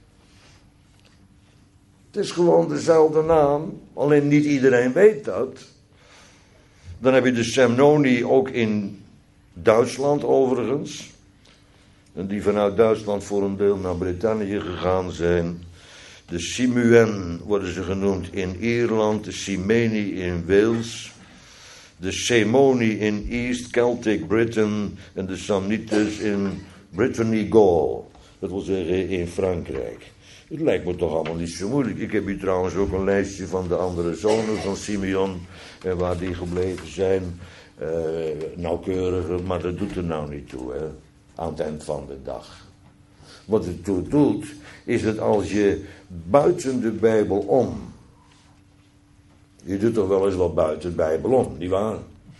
Het is gewoon dezelfde naam. Alleen niet iedereen weet dat. Dan heb je de Semnoni ook in Duitsland overigens. En die vanuit Duitsland voor een deel naar Brittannië gegaan zijn. De Simuen worden ze genoemd in Ierland. De Simeni in Wales. De Semoni in East Celtic Britain. En de Samnites in Brittany Gaul. Dat wil zeggen in Frankrijk. Het lijkt me toch allemaal niet zo moeilijk. Ik heb hier trouwens ook een lijstje van de andere zonen van Simeon. En waar die gebleven zijn. Nauwkeuriger, maar dat doet er nou niet toe, hè, aan het eind van de dag. Wat het toe doet, is dat als je buiten de Bijbel om Je doet toch wel eens wat buiten de Bijbel om, nietwaar?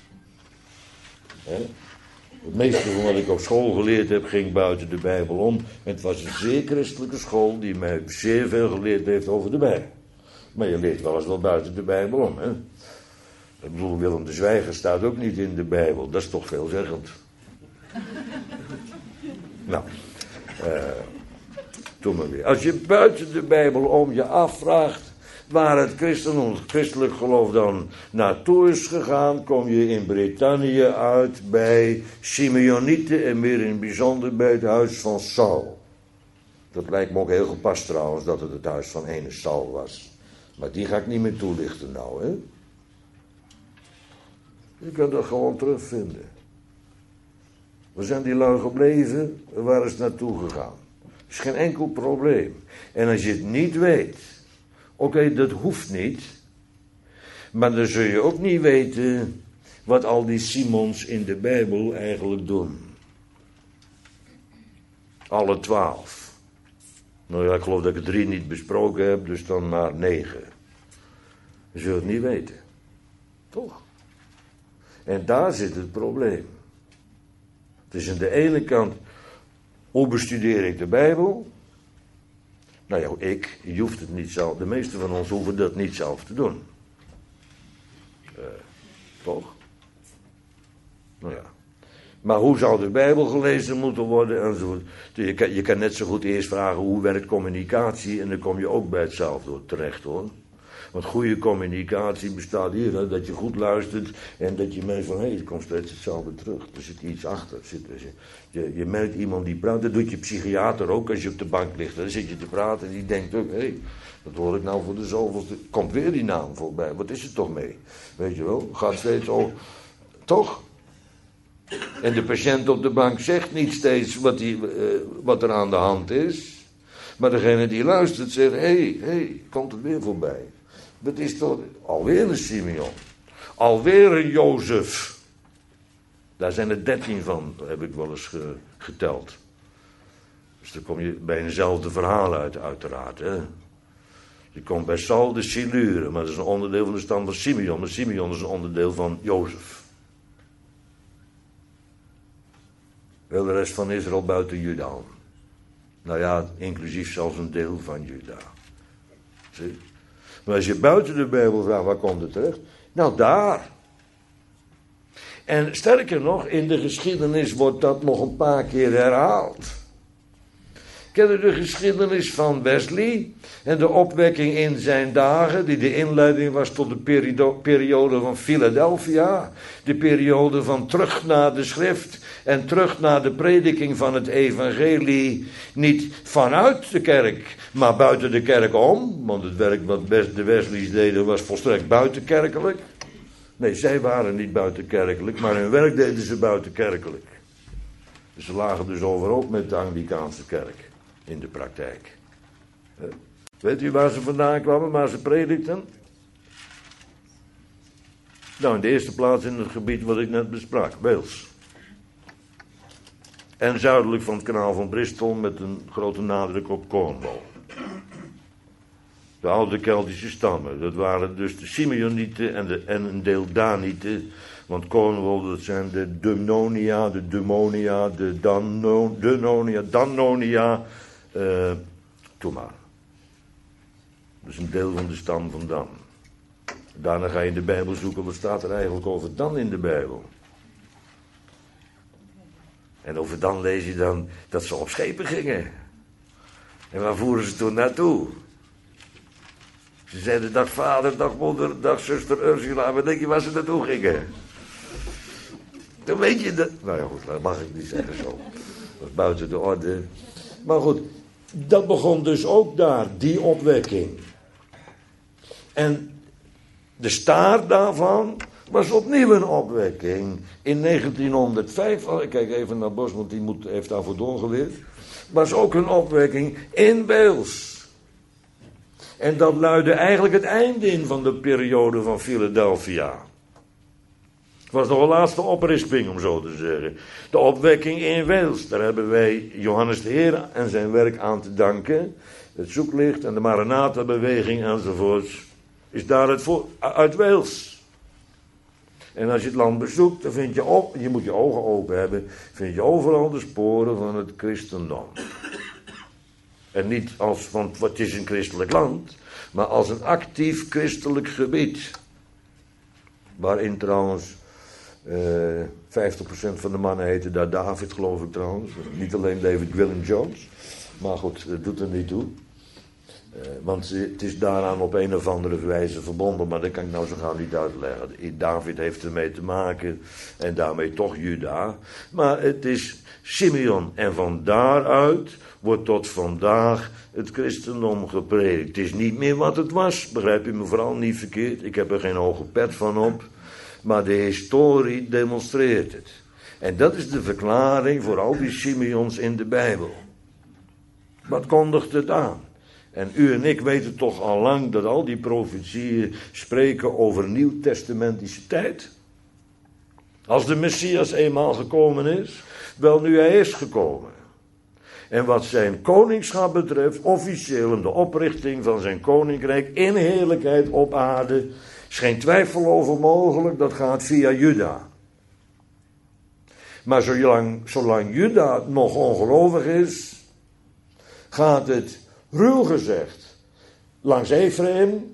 Het meeste van wat ik op school geleerd heb, ging buiten de Bijbel om. En het was een zeer christelijke school die mij zeer veel geleerd heeft over de Bijbel. Maar je leert wel eens wat buiten de Bijbel om, hè? Ik bedoel, Willem de Zwijger staat ook niet in de Bijbel. Dat is toch veelzeggend. Nou, doe maar weer. Als je buiten de Bijbel om je afvraagt waar het christelijk geloof dan naartoe is gegaan, kom je in Brittannië uit bij Simeonieten en meer in het bijzonder bij het huis van Saul. Dat lijkt me ook heel gepast trouwens dat het huis van ene Saul was. Maar die ga ik niet meer toelichten nou, hè. Je kunt dat gewoon terugvinden. Waar zijn die lui gebleven? Waar is het naartoe gegaan? Dat is geen enkel probleem. En als je het niet weet, oké, dat hoeft niet. Maar dan zul je ook niet weten wat al die Simons in de Bijbel eigenlijk doen. Alle 12. Nou ja, ik geloof dat ik er 3 niet besproken heb, dus dan maar 9. Je zult het niet weten. Toch? En daar zit het probleem. Dus aan de ene kant, hoe bestudeer ik de Bijbel? Nou ja, je hoeft het niet zelf, de meeste van ons hoeven dat niet zelf te doen. Toch? Nou ja. Maar hoe zou de Bijbel gelezen moeten worden enzovoort. Je kan net zo goed eerst vragen hoe werkt communicatie en dan kom je ook bij hetzelfde terecht hoor. Want goede communicatie bestaat hier, hè, dat je goed luistert en dat je merkt van, hé, het komt steeds hetzelfde terug. Er zit iets achter. Je merkt iemand die praat, dat doet je psychiater ook als je op de bank ligt. Dan zit je te praten en die denkt ook, hé, wat hoor ik nou voor de zoveelste. Komt weer die naam voorbij, wat is er toch mee? Weet je wel, gaat steeds over, toch? En de patiënt op de bank zegt niet steeds wat er aan de hand is. Maar degene die luistert zegt, hé, komt het weer voorbij. Dat is toch alweer een Simeon. Alweer een Jozef. Daar zijn er 13 van, heb ik wel eens geteld. Dus dan kom je bij eenzelfde verhaal uit, uiteraard. Hè? Je komt bij Saul de Silure, maar dat is een onderdeel van de stam van Simeon. Maar Simeon is een onderdeel van Jozef. Wel de rest van Israël buiten Juda. Nou ja, inclusief zelfs een deel van Juda. Zie? Maar als je buiten de Bijbel vraagt, waar komt het terecht? Nou, daar. En sterker nog, in de geschiedenis wordt dat nog een paar keer herhaald. Ken je de geschiedenis van Wesley en de opwekking in zijn dagen, die de inleiding was tot de periode van Philadelphia, de periode van terug naar de schrift en terug naar de prediking van het evangelie, niet vanuit de kerk, maar buiten de kerk om, want het werk wat de Wesleys deden was volstrekt buitenkerkelijk. Nee, zij waren niet buitenkerkelijk, maar hun werk deden ze buitenkerkelijk. Dus ze lagen dus overhoop met de Anglikaanse kerk. In de praktijk. Weet u waar ze vandaan kwamen, waar ze predikten? Nou, in de eerste plaats in het gebied wat ik net besprak, Wales. En zuidelijk van het kanaal van Bristol met een grote nadruk op Cornwall. De oude Keltische stammen, dat waren dus de Simeonieten en een deel Danieten. Want Cornwall, dat zijn de Dumnonia, de Dumonia, de Dannonia. Doe maar. Dat is een deel van de stam van Dan. Daarna ga je in de Bijbel zoeken, wat staat er eigenlijk over Dan in de Bijbel? En over Dan lees je dan dat ze op schepen gingen. En waar voeren ze toen naartoe? Ze zeiden dag vader, dag moeder, dag zuster Ursula. Wat denk je waar ze naartoe gingen? Dan weet je dat. Nou ja goed, dat mag ik niet zeggen zo. Dat is buiten de orde. Maar goed, dat begon dus ook daar, die opwekking. En de staart daarvan was opnieuw een opwekking. In 1905, ik kijk even naar Bos, want die heeft daarvoor doorgeleerd. Was ook een opwekking in Wales. En dat luidde eigenlijk het einde in van de periode van Philadelphia. Het was nog een laatste oprisping, om zo te zeggen. De opwekking in Wales, daar hebben wij Johannes de Heer en zijn werk aan te danken. Het zoeklicht en de Maranatha-beweging enzovoorts. Is daar uit Wales. En als je het land bezoekt, dan vind je je moet je ogen open hebben, vind je overal de sporen van het christendom. En niet als, want het is een christelijk land, maar als een actief christelijk gebied. Waarin trouwens 50% van de mannen heten daar David, geloof ik trouwens. Niet alleen David Willem Jones. Maar goed, dat doet er niet toe. Want het is daaraan op een of andere wijze verbonden. Maar dat kan ik nou zo gauw niet uitleggen. David heeft ermee te maken. En daarmee toch Juda. Maar het is Simeon. En van daaruit wordt tot vandaag het christendom gepredikt. Het is niet meer wat het was. Begrijp je me vooral niet verkeerd. Ik heb er geen hoge pet van op. Maar de historie demonstreert het. En dat is de verklaring voor al die Simeons in de Bijbel. Wat kondigt het aan? En u en ik weten toch al lang dat al die profetieën spreken over nieuwtestamentische tijd. Als de Messias eenmaal gekomen is, wel nu hij is gekomen. En wat zijn koningschap betreft, officieel in de oprichting van zijn koninkrijk in heerlijkheid op aarde, is geen twijfel over mogelijk, dat gaat via Juda. Maar zolang Juda nog ongelovig is, gaat het, ruw gezegd, langs Ephraim,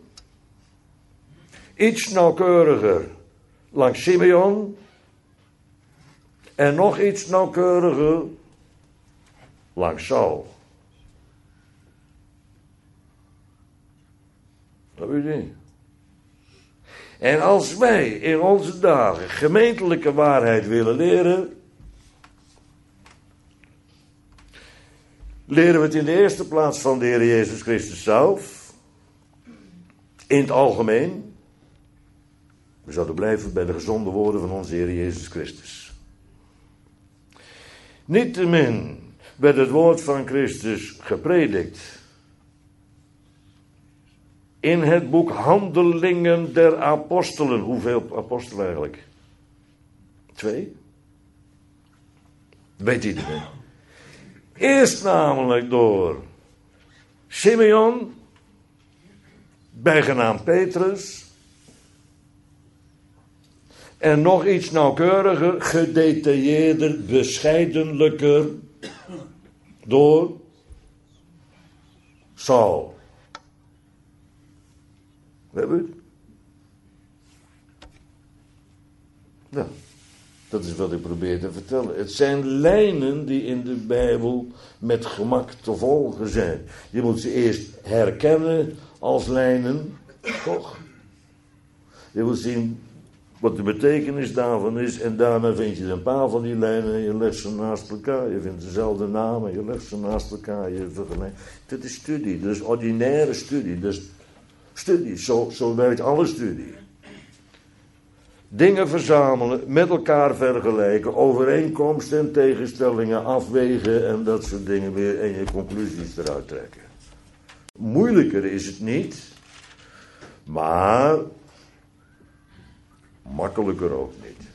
iets nauwkeuriger langs Simeon en nog iets nauwkeuriger langs Saul. Dat weet je niet. En als wij in onze dagen gemeentelijke waarheid willen leren, leren we het in de eerste plaats van de Heer Jezus Christus zelf. In het algemeen. We zouden blijven bij de gezonde woorden van onze Heer Jezus Christus. Niettemin werd het woord van Christus gepredikt in het boek Handelingen der Apostelen. Hoeveel apostelen eigenlijk? 2? Weet iedereen. Eerst namelijk door Simeon, bijgenaamd Petrus. En nog iets nauwkeuriger, gedetailleerder, bescheidenlijker door Saul. We hebben het. Ja, dat is wat ik probeer te vertellen. Het zijn lijnen die in de Bijbel met gemak te volgen zijn. Je moet ze eerst herkennen als lijnen, toch? Je moet zien wat de betekenis daarvan is. En daarna vind je een paar van die lijnen en je legt ze naast elkaar. Je vindt dezelfde namen, je legt ze naast elkaar. Je vergelijkt. Dit is studie, dat is ordinaire studie. Dat is studie, zo werkt alle studie. Dingen verzamelen, met elkaar vergelijken, overeenkomsten en tegenstellingen afwegen en dat soort dingen weer en je conclusies eruit trekken. Moeilijker is het niet, maar makkelijker ook niet.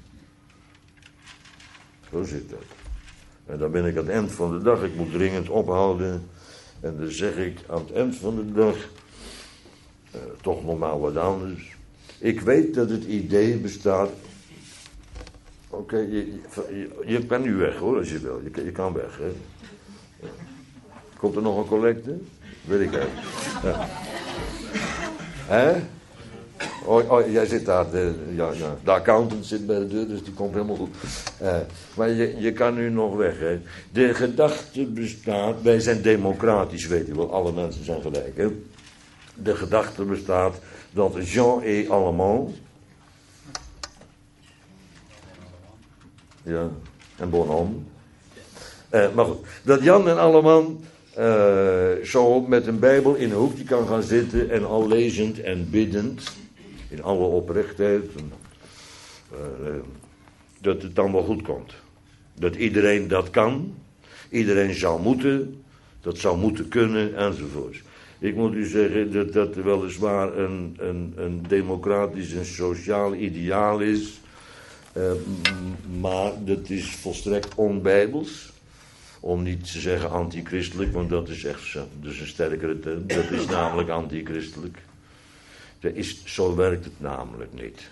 Zo zit dat. En dan ben ik aan het eind van de dag, ik moet dringend ophouden en dan zeg ik aan het eind van de dag toch nog maar wat anders. Ik weet dat het idee bestaat. Oké, je kan nu weg hoor, als je wil. Je kan weg, hè. Komt er nog een collecte? Weet ik eigenlijk. Ja. Hè? Oh, jij zit daar. De accountant zit bij de deur, dus die komt helemaal goed. Maar je kan nu nog weg, hè. De gedachte bestaat. Wij zijn democratisch, weet je wel. Alle mensen zijn gelijk, hè. De gedachte bestaat dat Jean et Allemand, ja, en Bonhomme, maar goed, dat Jan en Allemand zo met een Bijbel in een hoekje kan gaan zitten en al lezend en biddend, in alle oprechtheid, dat het dan wel goed komt. Dat iedereen dat kan, iedereen zou moeten, dat zou moeten kunnen, enzovoort. Ik moet u zeggen dat dat weliswaar een democratisch en sociaal ideaal is. Maar dat is volstrekt onbijbels. Om niet te zeggen antichristelijk, want dat is echt een sterkere term. Dat is namelijk antichristelijk. Zo werkt het namelijk niet.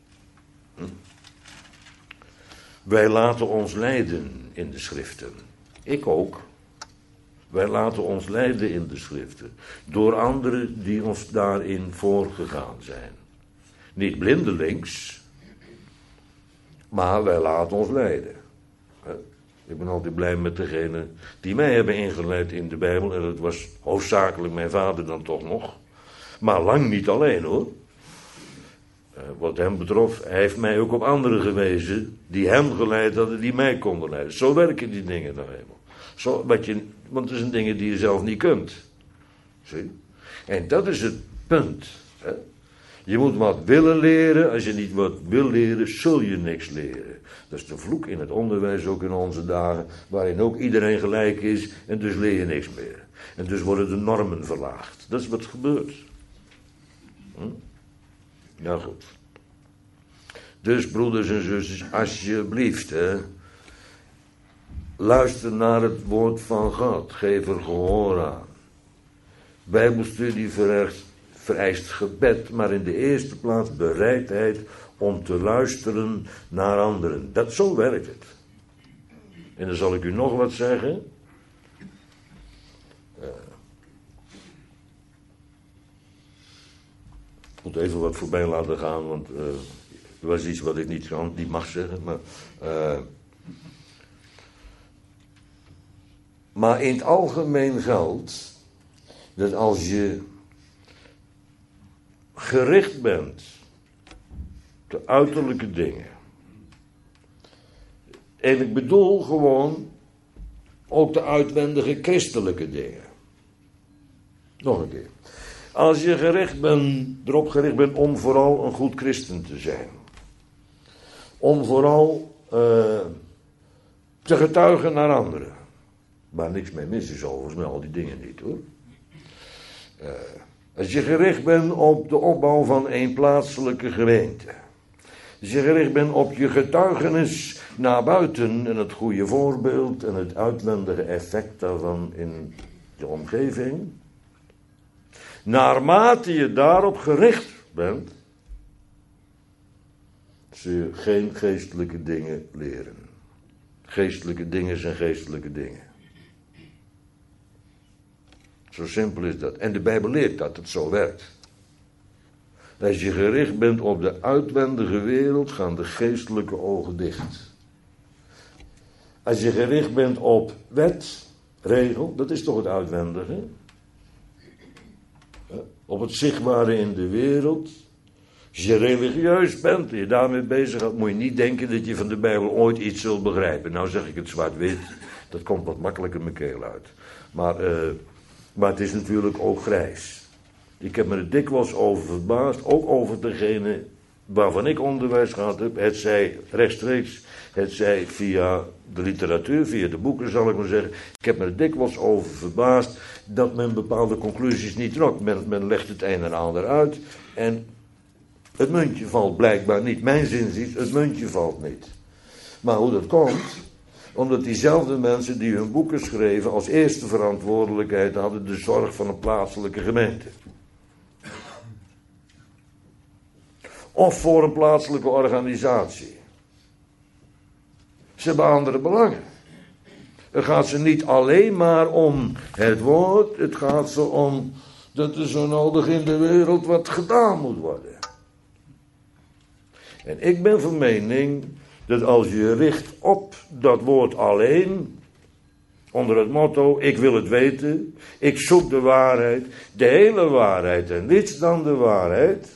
Wij laten ons leiden in de schriften. Ik ook. Wij laten ons leiden in de schriften. Door anderen die ons daarin voorgegaan zijn. Niet blindelings. Maar wij laten ons leiden. Ik ben altijd blij met degene die mij hebben ingeleid in de Bijbel. En dat was hoofdzakelijk mijn vader dan toch nog. Maar lang niet alleen hoor. Wat hem betrof, hij heeft mij ook op anderen gewezen die hem geleid hadden, die mij konden leiden. Zo werken die dingen nou eenmaal. Want het zijn dingen die je zelf niet kunt. Zie? En dat is het punt. Hè? Je moet wat willen leren. Als je niet wat wil leren, zul je niks leren. Dat is de vloek in het onderwijs, ook in onze dagen, waarin ook iedereen gelijk is en dus leer je niks meer. En dus worden de normen verlaagd. Dat is wat gebeurt. Ja goed. Dus broeders en zusters, alsjeblieft, luister naar het woord van God. Geef er gehoor aan. Bijbelstudie vereist gebed, maar in de eerste plaats bereidheid om te luisteren naar anderen. Zo werkt het. En dan zal ik u nog wat zeggen. Ik moet even wat voorbij laten gaan, want er was iets wat ik niet mag zeggen. Maar in het algemeen geldt dat als je gericht bent op de uiterlijke dingen. En ik bedoel gewoon ook de uitwendige christelijke dingen. Nog een keer. Als je erop gericht bent om vooral een goed christen te zijn. Om vooral te getuigen naar anderen. Waar niks mee mis is overigens, met al die dingen niet hoor. Als je gericht bent op de opbouw van een plaatselijke gemeente. Als je gericht bent op je getuigenis naar buiten en het goede voorbeeld en het uitwendige effect daarvan in de omgeving. Naarmate je daarop gericht bent, zul je geen geestelijke dingen leren. Geestelijke dingen zijn geestelijke dingen. Zo simpel is dat. En de Bijbel leert dat het zo werkt. Als je gericht bent op de uitwendige wereld, gaan de geestelijke ogen dicht. Als je gericht bent op wet, regel, dat is toch het uitwendige. Op het zichtbare in de wereld. Als je religieus bent en je daarmee bezig gaat, moet je niet denken dat je van de Bijbel ooit iets zult begrijpen. Nou zeg ik het zwart-wit, dat komt wat makkelijker mijn keel uit. Maar het is natuurlijk ook grijs. Ik heb me er dikwijls over verbaasd, ook over degene waarvan ik onderwijs gehad heb. Het zij rechtstreeks, het zij via de literatuur, via de boeken zal ik maar zeggen. Ik heb me er dikwijls over verbaasd dat men bepaalde conclusies niet trok. Men legt het een en ander uit en het muntje valt blijkbaar niet. Mijn zinziens, het muntje valt niet. Maar hoe dat komt, omdat diezelfde mensen die hun boeken schreven als eerste verantwoordelijkheid hadden de zorg van een plaatselijke gemeente. Of voor een plaatselijke organisatie. Ze hebben andere belangen. Het gaat ze niet alleen maar om het woord. Het gaat ze om dat er zo nodig in de wereld wat gedaan moet worden. En ik ben van mening dat als je richt op dat woord alleen, onder het motto, ik wil het weten, ik zoek de waarheid, de hele waarheid en niets dan de waarheid,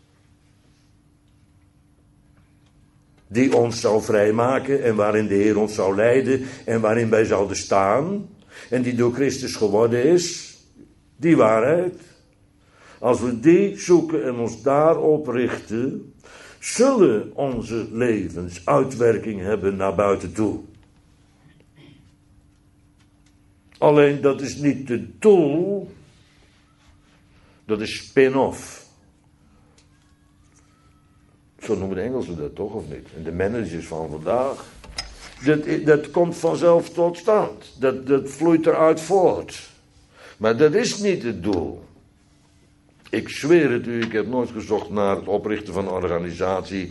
die ons zou vrijmaken en waarin de Heer ons zou leiden en waarin wij zouden staan en die door Christus geworden is, die waarheid. Als we die zoeken en ons daarop richten, zullen onze levens uitwerking hebben naar buiten toe. Alleen dat is niet het doel, dat is spin-off. Zo noemen de Engelsen dat toch, of niet? En de managers van vandaag. Dat komt vanzelf tot stand. Dat vloeit eruit voort. Maar dat is niet het doel. Ik zweer het u, ik heb nooit gezocht naar het oprichten van een organisatie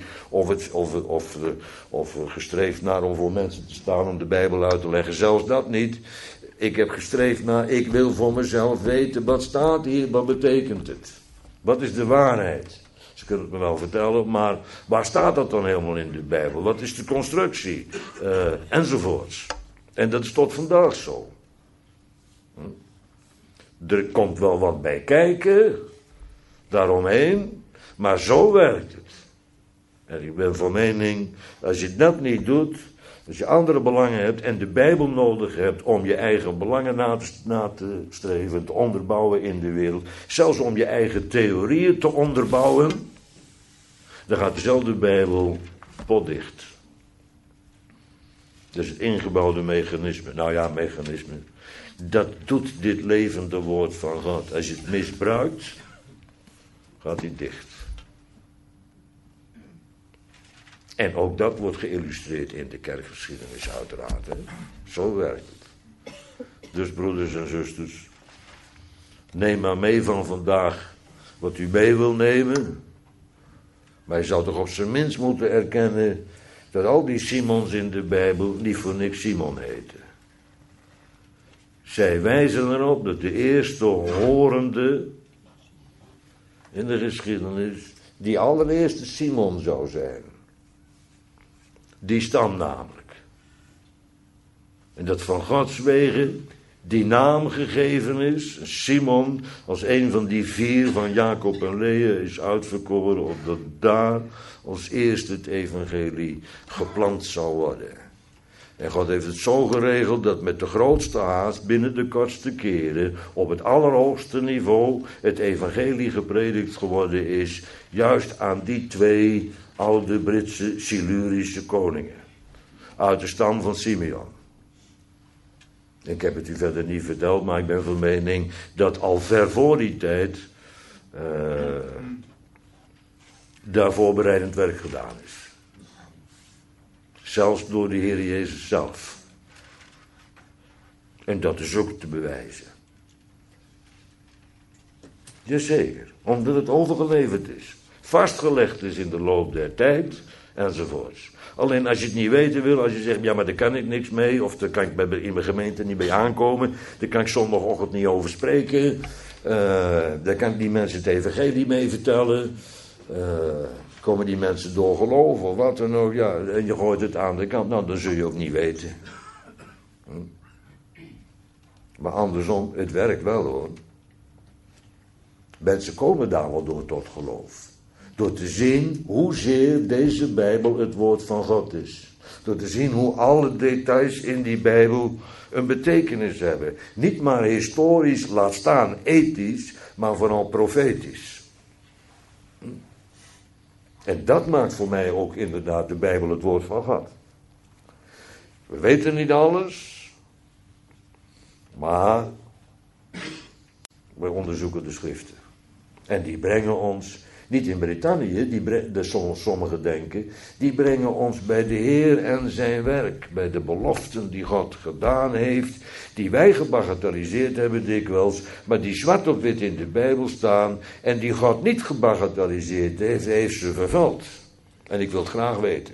of gestreefd naar om voor mensen te staan om de Bijbel uit te leggen. Zelfs dat niet. Ik heb gestreefd naar, ik wil voor mezelf weten, wat staat hier, wat betekent het? Wat is de waarheid? Ze kunnen het me wel vertellen, maar waar staat dat dan helemaal in de Bijbel? Wat is de constructie? Enzovoorts. En dat is tot vandaag zo. Er komt wel wat bij kijken, daaromheen, maar zo werkt het. En ik ben van mening, als je dat niet doet, als je andere belangen hebt en de Bijbel nodig hebt om je eigen belangen na te streven, te onderbouwen in de wereld, zelfs om je eigen theorieën te onderbouwen, dan gaat dezelfde Bijbel potdicht. Dat is het ingebouwde mechanisme. Nou ja, mechanisme. Dat doet dit levende woord van God. Als je het misbruikt, gaat hij dicht. En ook dat wordt geïllustreerd in de kerkgeschiedenis uiteraard. Hè? Zo werkt het. Dus broeders en zusters, neem maar mee van vandaag wat u mee wil nemen. Maar je zou toch op zijn minst moeten erkennen dat al die Simons in de Bijbel niet voor niks Simon heten. Zij wijzen erop dat de eerste horende in de geschiedenis die allereerste Simon zou zijn. Die stam namelijk. En dat van Gods wegen die naam gegeven is, Simon, als een van die 4 van Jacob en Lea is uitverkoren, opdat daar als eerste het evangelie geplant zou worden. En God heeft het zo geregeld dat met de grootste haast binnen de kortste keren op het allerhoogste niveau het evangelie gepredikt geworden is, juist aan die 2 oude Britse Silurische koningen uit de stam van Simeon. Ik heb het u verder niet verteld, maar ik ben van mening dat al ver voor die tijd daar voorbereidend werk gedaan is. Zelfs door de Heer Jezus zelf. En dat is ook te bewijzen. Jazeker, omdat het overgeleverd is. Vastgelegd is in de loop der tijd, enzovoorts. Alleen als je het niet weten wil, als je zegt, ja maar daar kan ik niks mee, of daar kan ik in mijn gemeente niet mee aankomen, daar kan ik zondagochtend niet over spreken, daar kan ik die mensen het evangelie mee vertellen, komen die mensen door geloof of wat dan ook, ja, en je gooit het aan de kant, nou dan zul je ook niet weten. Maar andersom, het werkt wel hoor. Mensen komen daar wel door tot geloof. Door te zien hoezeer deze Bijbel het woord van God is. Door te zien hoe alle details in die Bijbel een betekenis hebben. Niet maar historisch, laat staan ethisch, maar vooral profetisch. En dat maakt voor mij ook inderdaad de Bijbel het woord van God. We weten niet alles, maar we onderzoeken de schriften. En die brengen ons, niet in Brittannië, sommigen denken, die brengen ons bij de Heer en zijn werk. Bij de beloften die God gedaan heeft, die wij gebagatelliseerd hebben dikwijls, maar die zwart op wit in de Bijbel staan en die God niet gebagatelliseerd heeft ze vervuld. En ik wil het graag weten.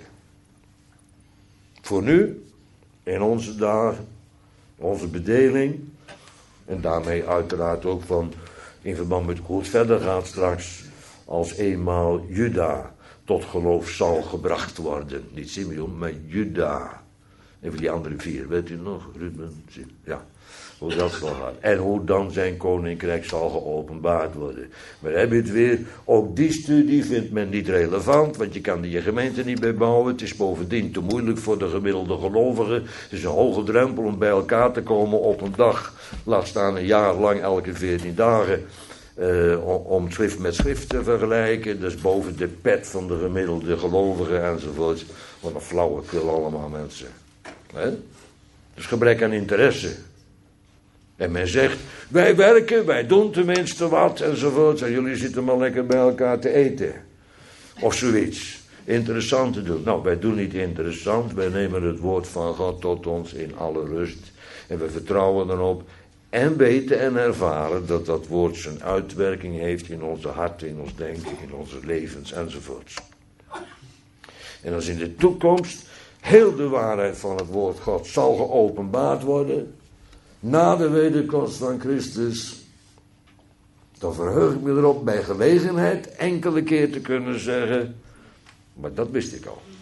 Voor nu, in onze dagen, onze bedeling, en daarmee uiteraard ook in verband met hoe het verder gaat straks, als eenmaal Juda tot geloof zal gebracht worden. Niet Simeon, maar Juda. Even die andere 4, weet u nog? Ruben, ja, hoe dat zal gaan. En hoe dan zijn koninkrijk zal geopenbaard worden. Maar heb je het weer, ook die studie vindt men niet relevant, want je kan er je gemeente niet bij bouwen. Het is bovendien te moeilijk voor de gemiddelde gelovigen. Het is een hoge drempel om bij elkaar te komen op een dag, laat staan een jaar lang, elke 14 dagen. Om schrift met schrift te vergelijken. Dat is boven de pet van de gemiddelde gelovigen enzovoort. Wat een flauwekul allemaal mensen. Dus gebrek aan interesse. En men zegt, wij werken, wij doen tenminste wat enzovoort. En jullie zitten maar lekker bij elkaar te eten. Of zoiets. Interessant te doen. Nou, wij doen niet interessant. Wij nemen het woord van God tot ons in alle rust. En we vertrouwen erop. En weten en ervaren dat dat woord zijn uitwerking heeft in onze harten, in ons denken, in onze levens enzovoorts. En als in de toekomst heel de waarheid van het woord God zal geopenbaard worden, na de wederkomst van Christus, dan verheug ik me erop bij gelegenheid enkele keer te kunnen zeggen, maar dat wist ik al.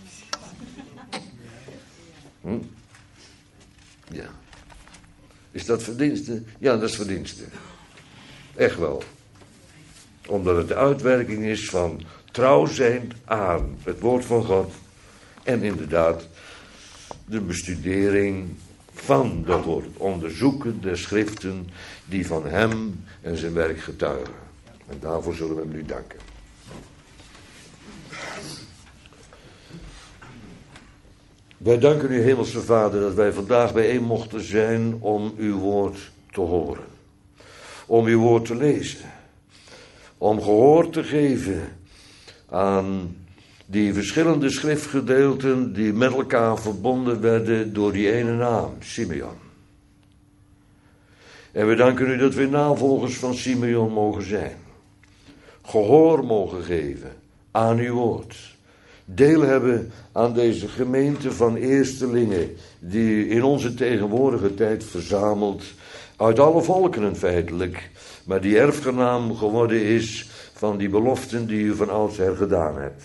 Ja. Is dat verdienste? Ja, dat is verdienste. Echt wel. Omdat het de uitwerking is van trouw zijn aan het woord van God. En inderdaad de bestudering van dat woord. Het onderzoeken der schriften die van hem en zijn werk getuigen. En daarvoor zullen we hem nu danken. Wij danken u, Hemelse Vader, dat wij vandaag bijeen mochten zijn om uw woord te horen. Om uw woord te lezen. Om gehoor te geven aan die verschillende schriftgedeelten die met elkaar verbonden werden door die ene naam, Simeon. En we danken u dat we navolgers van Simeon mogen zijn. Gehoor mogen geven aan uw woord. Deel hebben aan deze gemeente van eerstelingen die in onze tegenwoordige tijd verzamelt uit alle volkeren feitelijk, maar die erfgenaam geworden is van die beloften die u van oudsher gedaan hebt.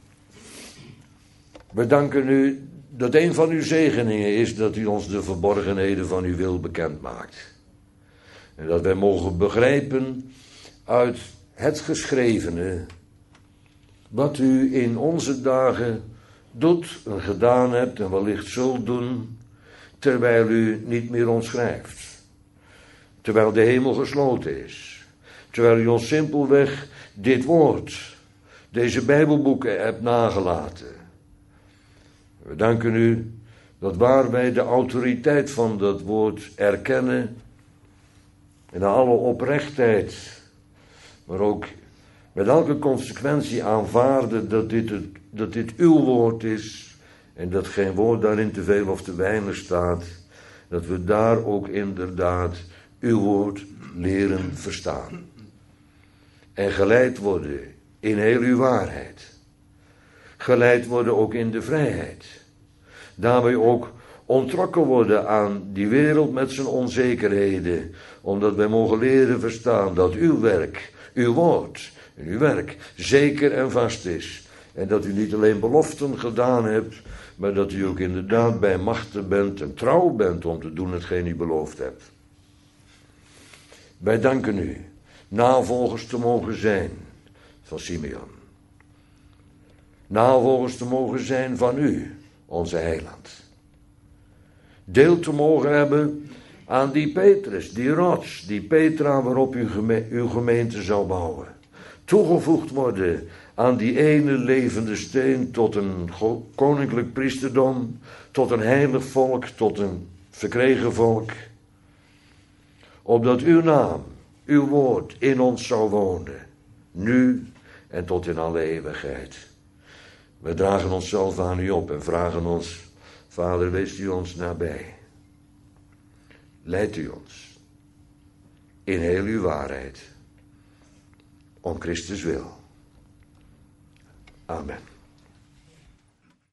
We danken u dat een van uw zegeningen is dat u ons de verborgenheden van uw wil bekend maakt. En dat wij mogen begrijpen uit het geschrevene wat u in onze dagen doet en gedaan hebt en wellicht zult doen, terwijl u niet meer ons schrijft. Terwijl de hemel gesloten is. Terwijl u ons simpelweg dit woord, deze Bijbelboeken hebt nagelaten. We danken u dat waar wij de autoriteit van dat woord erkennen, in alle oprechtheid, maar ook met elke consequentie aanvaarden dat dit uw woord is en dat geen woord daarin te veel of te weinig staat, dat we daar ook inderdaad uw woord leren verstaan. En geleid worden in heel uw waarheid. Geleid worden ook in de vrijheid. Daarbij ook onttrokken worden aan die wereld met zijn onzekerheden, omdat wij mogen leren verstaan dat uw werk, uw woord en uw werk zeker en vast is. En dat u niet alleen beloften gedaan hebt, maar dat u ook inderdaad bij machten bent en trouw bent om te doen hetgeen u beloofd hebt. Wij danken u navolgers te mogen zijn van Simeon. Navolgers te mogen zijn van u, onze heiland. Deel te mogen hebben aan die Petrus, die rots, die Petra waarop uw gemeente zal bouwen. Toegevoegd worden aan die ene levende steen tot een koninklijk priesterdom, tot een heilig volk, tot een verkregen volk. Opdat uw naam, uw woord in ons zou wonen, nu en tot in alle eeuwigheid. We dragen onszelf aan u op en vragen ons, Vader, wees u ons nabij. Leidt u ons in heel uw waarheid, om Christus wil. Amen.